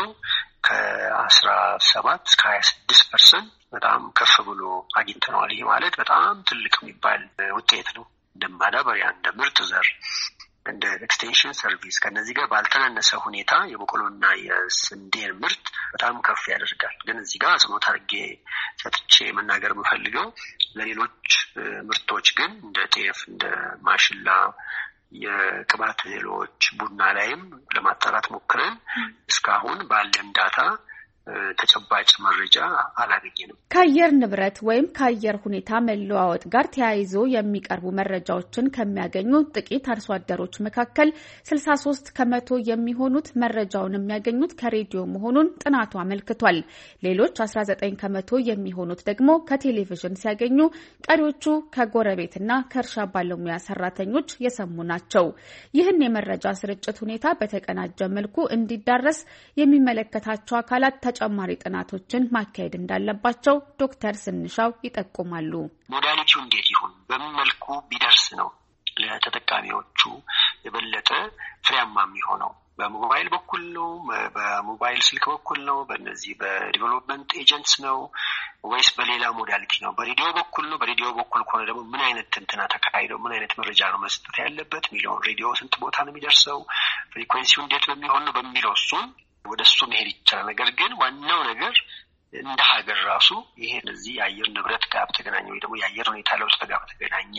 [SPEAKER 20] ከ17 እስከ 26% በጣም ከፍ ብሎ አግኝተነዋል። ይሄ ማለት በጣም ትልቅ የሚባል ውጤት ነው። እንደ ማዳበሪያ፣ እንደ ምርጥ ዘር፣ እንደ ኤክስቴንሽን ሰርቪስ ከነዚህ ጋር ባልተናነሰ ሁኔታ የበቆሎና የስንዴን ምርት በጣም ከፍ ያደርጋል። ግን እዚህ ጋር አጽንኦት አድርጌ ሰጥቼ መናገር የምፈልገው ለሌሎች ምርቶች ግን እንደ ጤፍ፣ እንደ ማሽላ፣ የቅባት እህሎች፣ ቡና ላይም ለማጣራት ሞክረን እስካሁን ባለን ዳታ ተጨባጭ መረጃ አላገኘንም።
[SPEAKER 1] ከአየር ንብረት ወይም ከአየር ሁኔታ መለዋወጥ ጋር ተያይዞ የሚቀርቡ መረጃዎችን ከሚያገኙ ጥቂት አርሶ አደሮች መካከል 63% የሚሆኑት መረጃውን የሚያገኙት ከሬዲዮ መሆኑን ጥናቱ አመልክቷል። ሌሎች 19% የሚሆኑት ደግሞ ከቴሌቪዥን ሲያገኙ፣ ቀሪዎቹ ከጎረቤትና ከእርሻ ባለሙያ ሰራተኞች የሰሙ ናቸው። ይህን የመረጃ ስርጭት ሁኔታ በተቀናጀ መልኩ እንዲዳረስ የሚመለከታቸው አካላት ተጨማሪ ጥናቶችን ማካሄድ እንዳለባቸው ዶክተር ስንሻው ይጠቁማሉ።
[SPEAKER 20] ሞዳሊቲው እንዴት ይሁን፣ በምን መልኩ ቢደርስ ነው ለተጠቃሚዎቹ የበለጠ ፍሬያማ የሚሆነው? በሞባይል በኩል ነው? በሞባይል ስልክ በኩል ነው? በእነዚህ በዲቨሎፕመንት ኤጀንትስ ነው ወይስ በሌላ ሞዳሊቲ ነው? በሬዲዮ በኩል ነው? በሬዲዮ በኩል ከሆነ ደግሞ ምን አይነት ትንተና ተካሂደው ምን አይነት መረጃ ነው መስጠት ያለበት የሚለውን ሬዲዮ ስንት ቦታ ነው የሚደርሰው፣ ፍሪኩዌንሲው እንዴት በሚሆን ነው በሚለው እሱን ወደ እሱ መሄድ ይቻላል። ነገር ግን ዋናው ነገር እንደ ሀገር ራሱ ይሄ እዚህ የአየር ንብረት ጋር በተገናኘ ወይ ደግሞ የአየር ሁኔታ ለውጥ ጋር በተገናኘ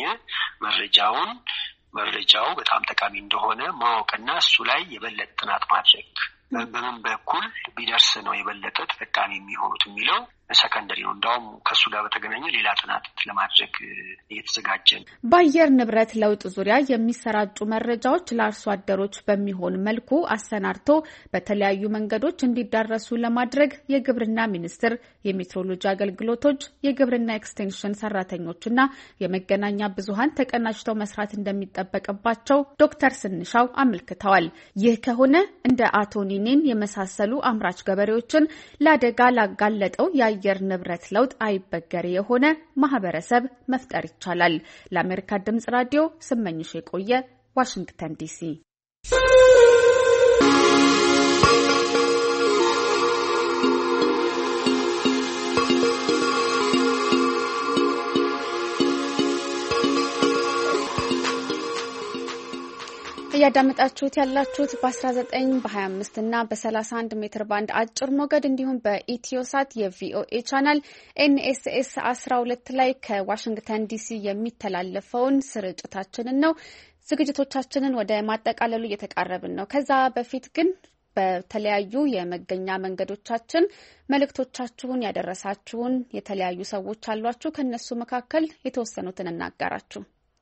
[SPEAKER 20] መረጃው በጣም ጠቃሚ እንደሆነ ማወቅና እሱ ላይ የበለጠ ጥናት ማድረግ በምን በኩል ቢደርስ ነው የበለጠ ተጠቃሚ የሚሆኑት የሚለው ሰከንደሪ ነው። እንዳውም ከሱ ጋር በተገናኘ ሌላ ጥናት ለማድረግ እየተዘጋጀ ነው።
[SPEAKER 1] በአየር ንብረት ለውጥ ዙሪያ የሚሰራጩ መረጃዎች ለአርሶ አደሮች በሚሆን መልኩ አሰናድቶ በተለያዩ መንገዶች እንዲዳረሱ ለማድረግ የግብርና ሚኒስቴር፣ የሜትሮሎጂ አገልግሎቶች፣ የግብርና ኤክስቴንሽን ሰራተኞችና የመገናኛ ብዙሃን ተቀናጅተው መስራት እንደሚጠበቅባቸው ዶክተር ስንሻው አመልክተዋል። ይህ ከሆነ እንደ አቶ ኒኔን የመሳሰሉ አምራች ገበሬዎችን ለአደጋ ላጋለጠው የአየር ንብረት ለውጥ አይበገሬ የሆነ ማህበረሰብ መፍጠር ይቻላል። ለአሜሪካ ድምጽ ራዲዮ ስመኝሽ የቆየ ዋሽንግተን ዲሲ። እያዳመጣችሁት ያላችሁት በ19 በ25 እና በ31 ሜትር ባንድ አጭር ሞገድ እንዲሁም በኢትዮሳት የቪኦኤ ቻናል NSS 12 ላይ ከዋሽንግተን ዲሲ የሚተላለፈውን ስርጭታችንን ነው። ዝግጅቶቻችንን ወደ ማጠቃለሉ እየተቃረብን ነው። ከዛ በፊት ግን በተለያዩ የመገኛ መንገዶቻችን መልእክቶቻችሁን ያደረሳችሁን የተለያዩ ሰዎች አሏችሁ። ከነሱ መካከል የተወሰኑትን እናጋራችሁ።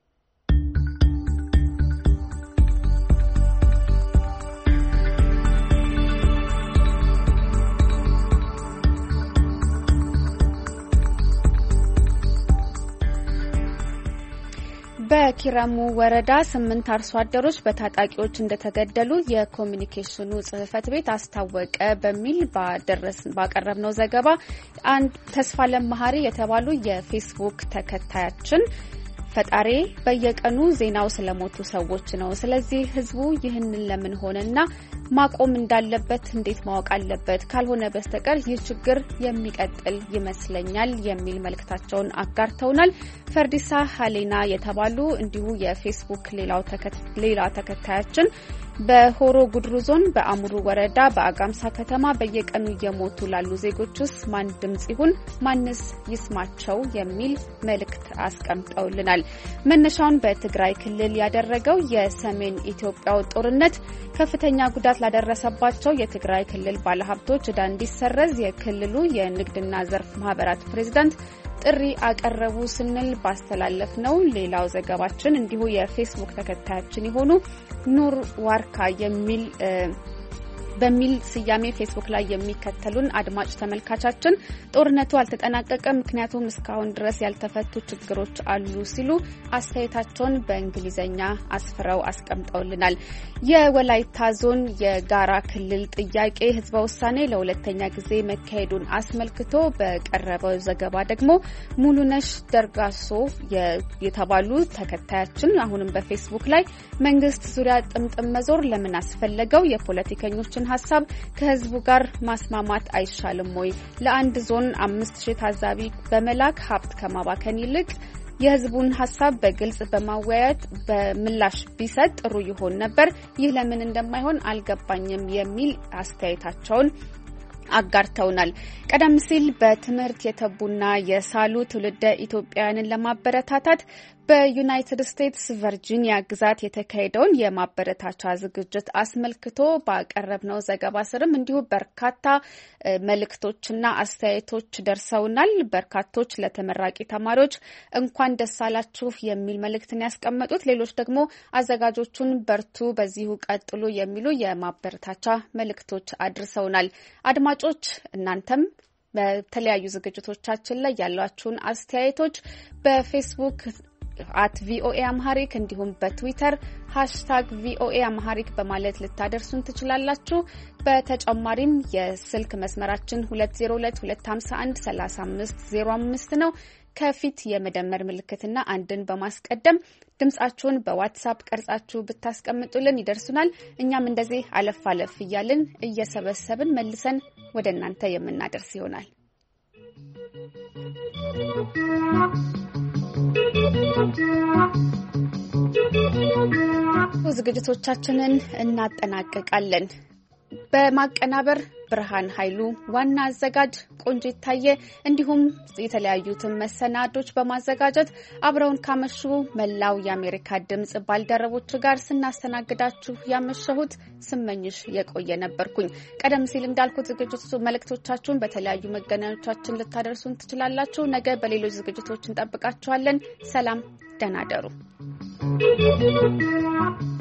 [SPEAKER 1] በኪረሙ ወረዳ 8 አርሶ አደሮች በታጣቂዎች እንደተገደሉ የኮሚኒኬሽኑ ጽሕፈት ቤት አስታወቀ በሚል ባቀረብነው ዘገባ አንድ ተስፋለም መሐሪ የተባሉ የፌስቡክ ተከታያችን ፈጣሪ በየቀኑ ዜናው ስለሞቱ ሰዎች ነው። ስለዚህ ህዝቡ ይህንን ለምን ሆነና ማቆም እንዳለበት እንዴት ማወቅ አለበት? ካልሆነ በስተቀር ይህ ችግር የሚቀጥል ይመስለኛል የሚል መልእክታቸውን አጋርተውናል። ፈርዲሳ ሀሌና የተባሉ እንዲሁ የፌስቡክ ሌላ ተከታያችን በሆሮ ጉድሩ ዞን በአሙሩ ወረዳ በአጋምሳ ከተማ በየቀኑ እየሞቱ ላሉ ዜጎችስ ማን ድምጽ ይሁን ማንስ ይስማቸው የሚል መልእክት አስቀምጠውልናል። መነሻውን በትግራይ ክልል ያደረገው የሰሜን ኢትዮጵያው ጦርነት ከፍተኛ ጉዳት ላደረሰባቸው የትግራይ ክልል ባለሀብቶች ዕዳ እንዲሰረዝ የክልሉ የንግድና ዘርፍ ማህበራት ፕሬዝዳንት ጥሪ አቀረቡ ስንል ባስተላለፍ ነው። ሌላው ዘገባችን እንዲሁ የፌስቡክ ተከታያችን የሆኑ ኑር ዋርካ በሚል ስያሜ ፌስቡክ ላይ የሚከተሉን አድማጭ ተመልካቻችን ጦርነቱ አልተጠናቀቀም፣ ምክንያቱም እስካሁን ድረስ ያልተፈቱ ችግሮች አሉ ሲሉ አስተያየታቸውን በእንግሊዝኛ አስፍረው አስቀምጠውልናል። የወላይታ ዞን የጋራ ክልል ጥያቄ ህዝበ ውሳኔ ለሁለተኛ ጊዜ መካሄዱን አስመልክቶ በቀረበው ዘገባ ደግሞ ሙሉነሽ ደርጋሶ የተባሉ ተከታያችን አሁንም በፌስቡክ ላይ መንግስት ዙሪያ ጥምጥም መዞር ለምን አስፈለገው? የፖለቲከኞችን ሀሳብ ከህዝቡ ጋር ማስማማት አይሻልም ወይ? ለአንድ ዞን 5000 ታዛቢ በመላክ ሀብት ከማባከን ይልቅ የህዝቡን ሀሳብ በግልጽ በማወያየት በምላሽ ቢሰጥ ጥሩ ይሆን ነበር። ይህ ለምን እንደማይሆን አልገባኝም የሚል አስተያየታቸውን አጋርተውናል። ቀደም ሲል በትምህርት የተቡና የሳሉ ትውልደ ኢትዮጵያውያንን ለማበረታታት በዩናይትድ ስቴትስ ቨርጂኒያ ግዛት የተካሄደውን የማበረታቻ ዝግጅት አስመልክቶ ባቀረብነው ዘገባ ስርም እንዲሁ በርካታ መልእክቶችና አስተያየቶች ደርሰውናል። በርካቶች ለተመራቂ ተማሪዎች እንኳን ደስ አላችሁ የሚል መልእክትን ያስቀመጡት፣ ሌሎች ደግሞ አዘጋጆቹን በርቱ፣ በዚሁ ቀጥሉ የሚሉ የማበረታቻ መልእክቶች አድርሰውናል። አድማጮች እናንተም በተለያዩ ዝግጅቶቻችን ላይ ያሏችሁን አስተያየቶች በፌስቡክ @VOA አምሃሪክ እንዲሁም በትዊተር #VOA አምሃሪክ በማለት ልታደርሱን ትችላላችሁ። በተጨማሪም የስልክ መስመራችን 2022513505 ነው። ከፊት የመደመር ምልክትና አንድን በማስቀደም ድምጻችሁን በዋትስአፕ ቀርጻችሁ ብታስቀምጡልን ይደርሱናል። እኛም እንደዚህ አለፍ አለፍ እያልን እየሰበሰብን መልሰን ወደ እናንተ የምናደርስ ይሆናል። ዝግጅቶቻችንን እናጠናቅቃለን። በማቀናበር ብርሃን ኃይሉ፣ ዋና አዘጋጅ ቆንጂት ታየ፣ እንዲሁም የተለያዩትን መሰናዶች በማዘጋጀት አብረውን ካመሹ መላው የአሜሪካ ድምጽ ባልደረቦች ጋር ስናስተናግዳችሁ ያመሸሁት ስመኝሽ የቆየ ነበርኩኝ። ቀደም ሲል እንዳልኩት ዝግጅቱ መልእክቶቻችሁን በተለያዩ መገናኛዎቻችን ልታደርሱን ትችላላችሁ። ነገ በሌሎች ዝግጅቶች እንጠብቃችኋለን። ሰላም፣ ደህና ደሩ።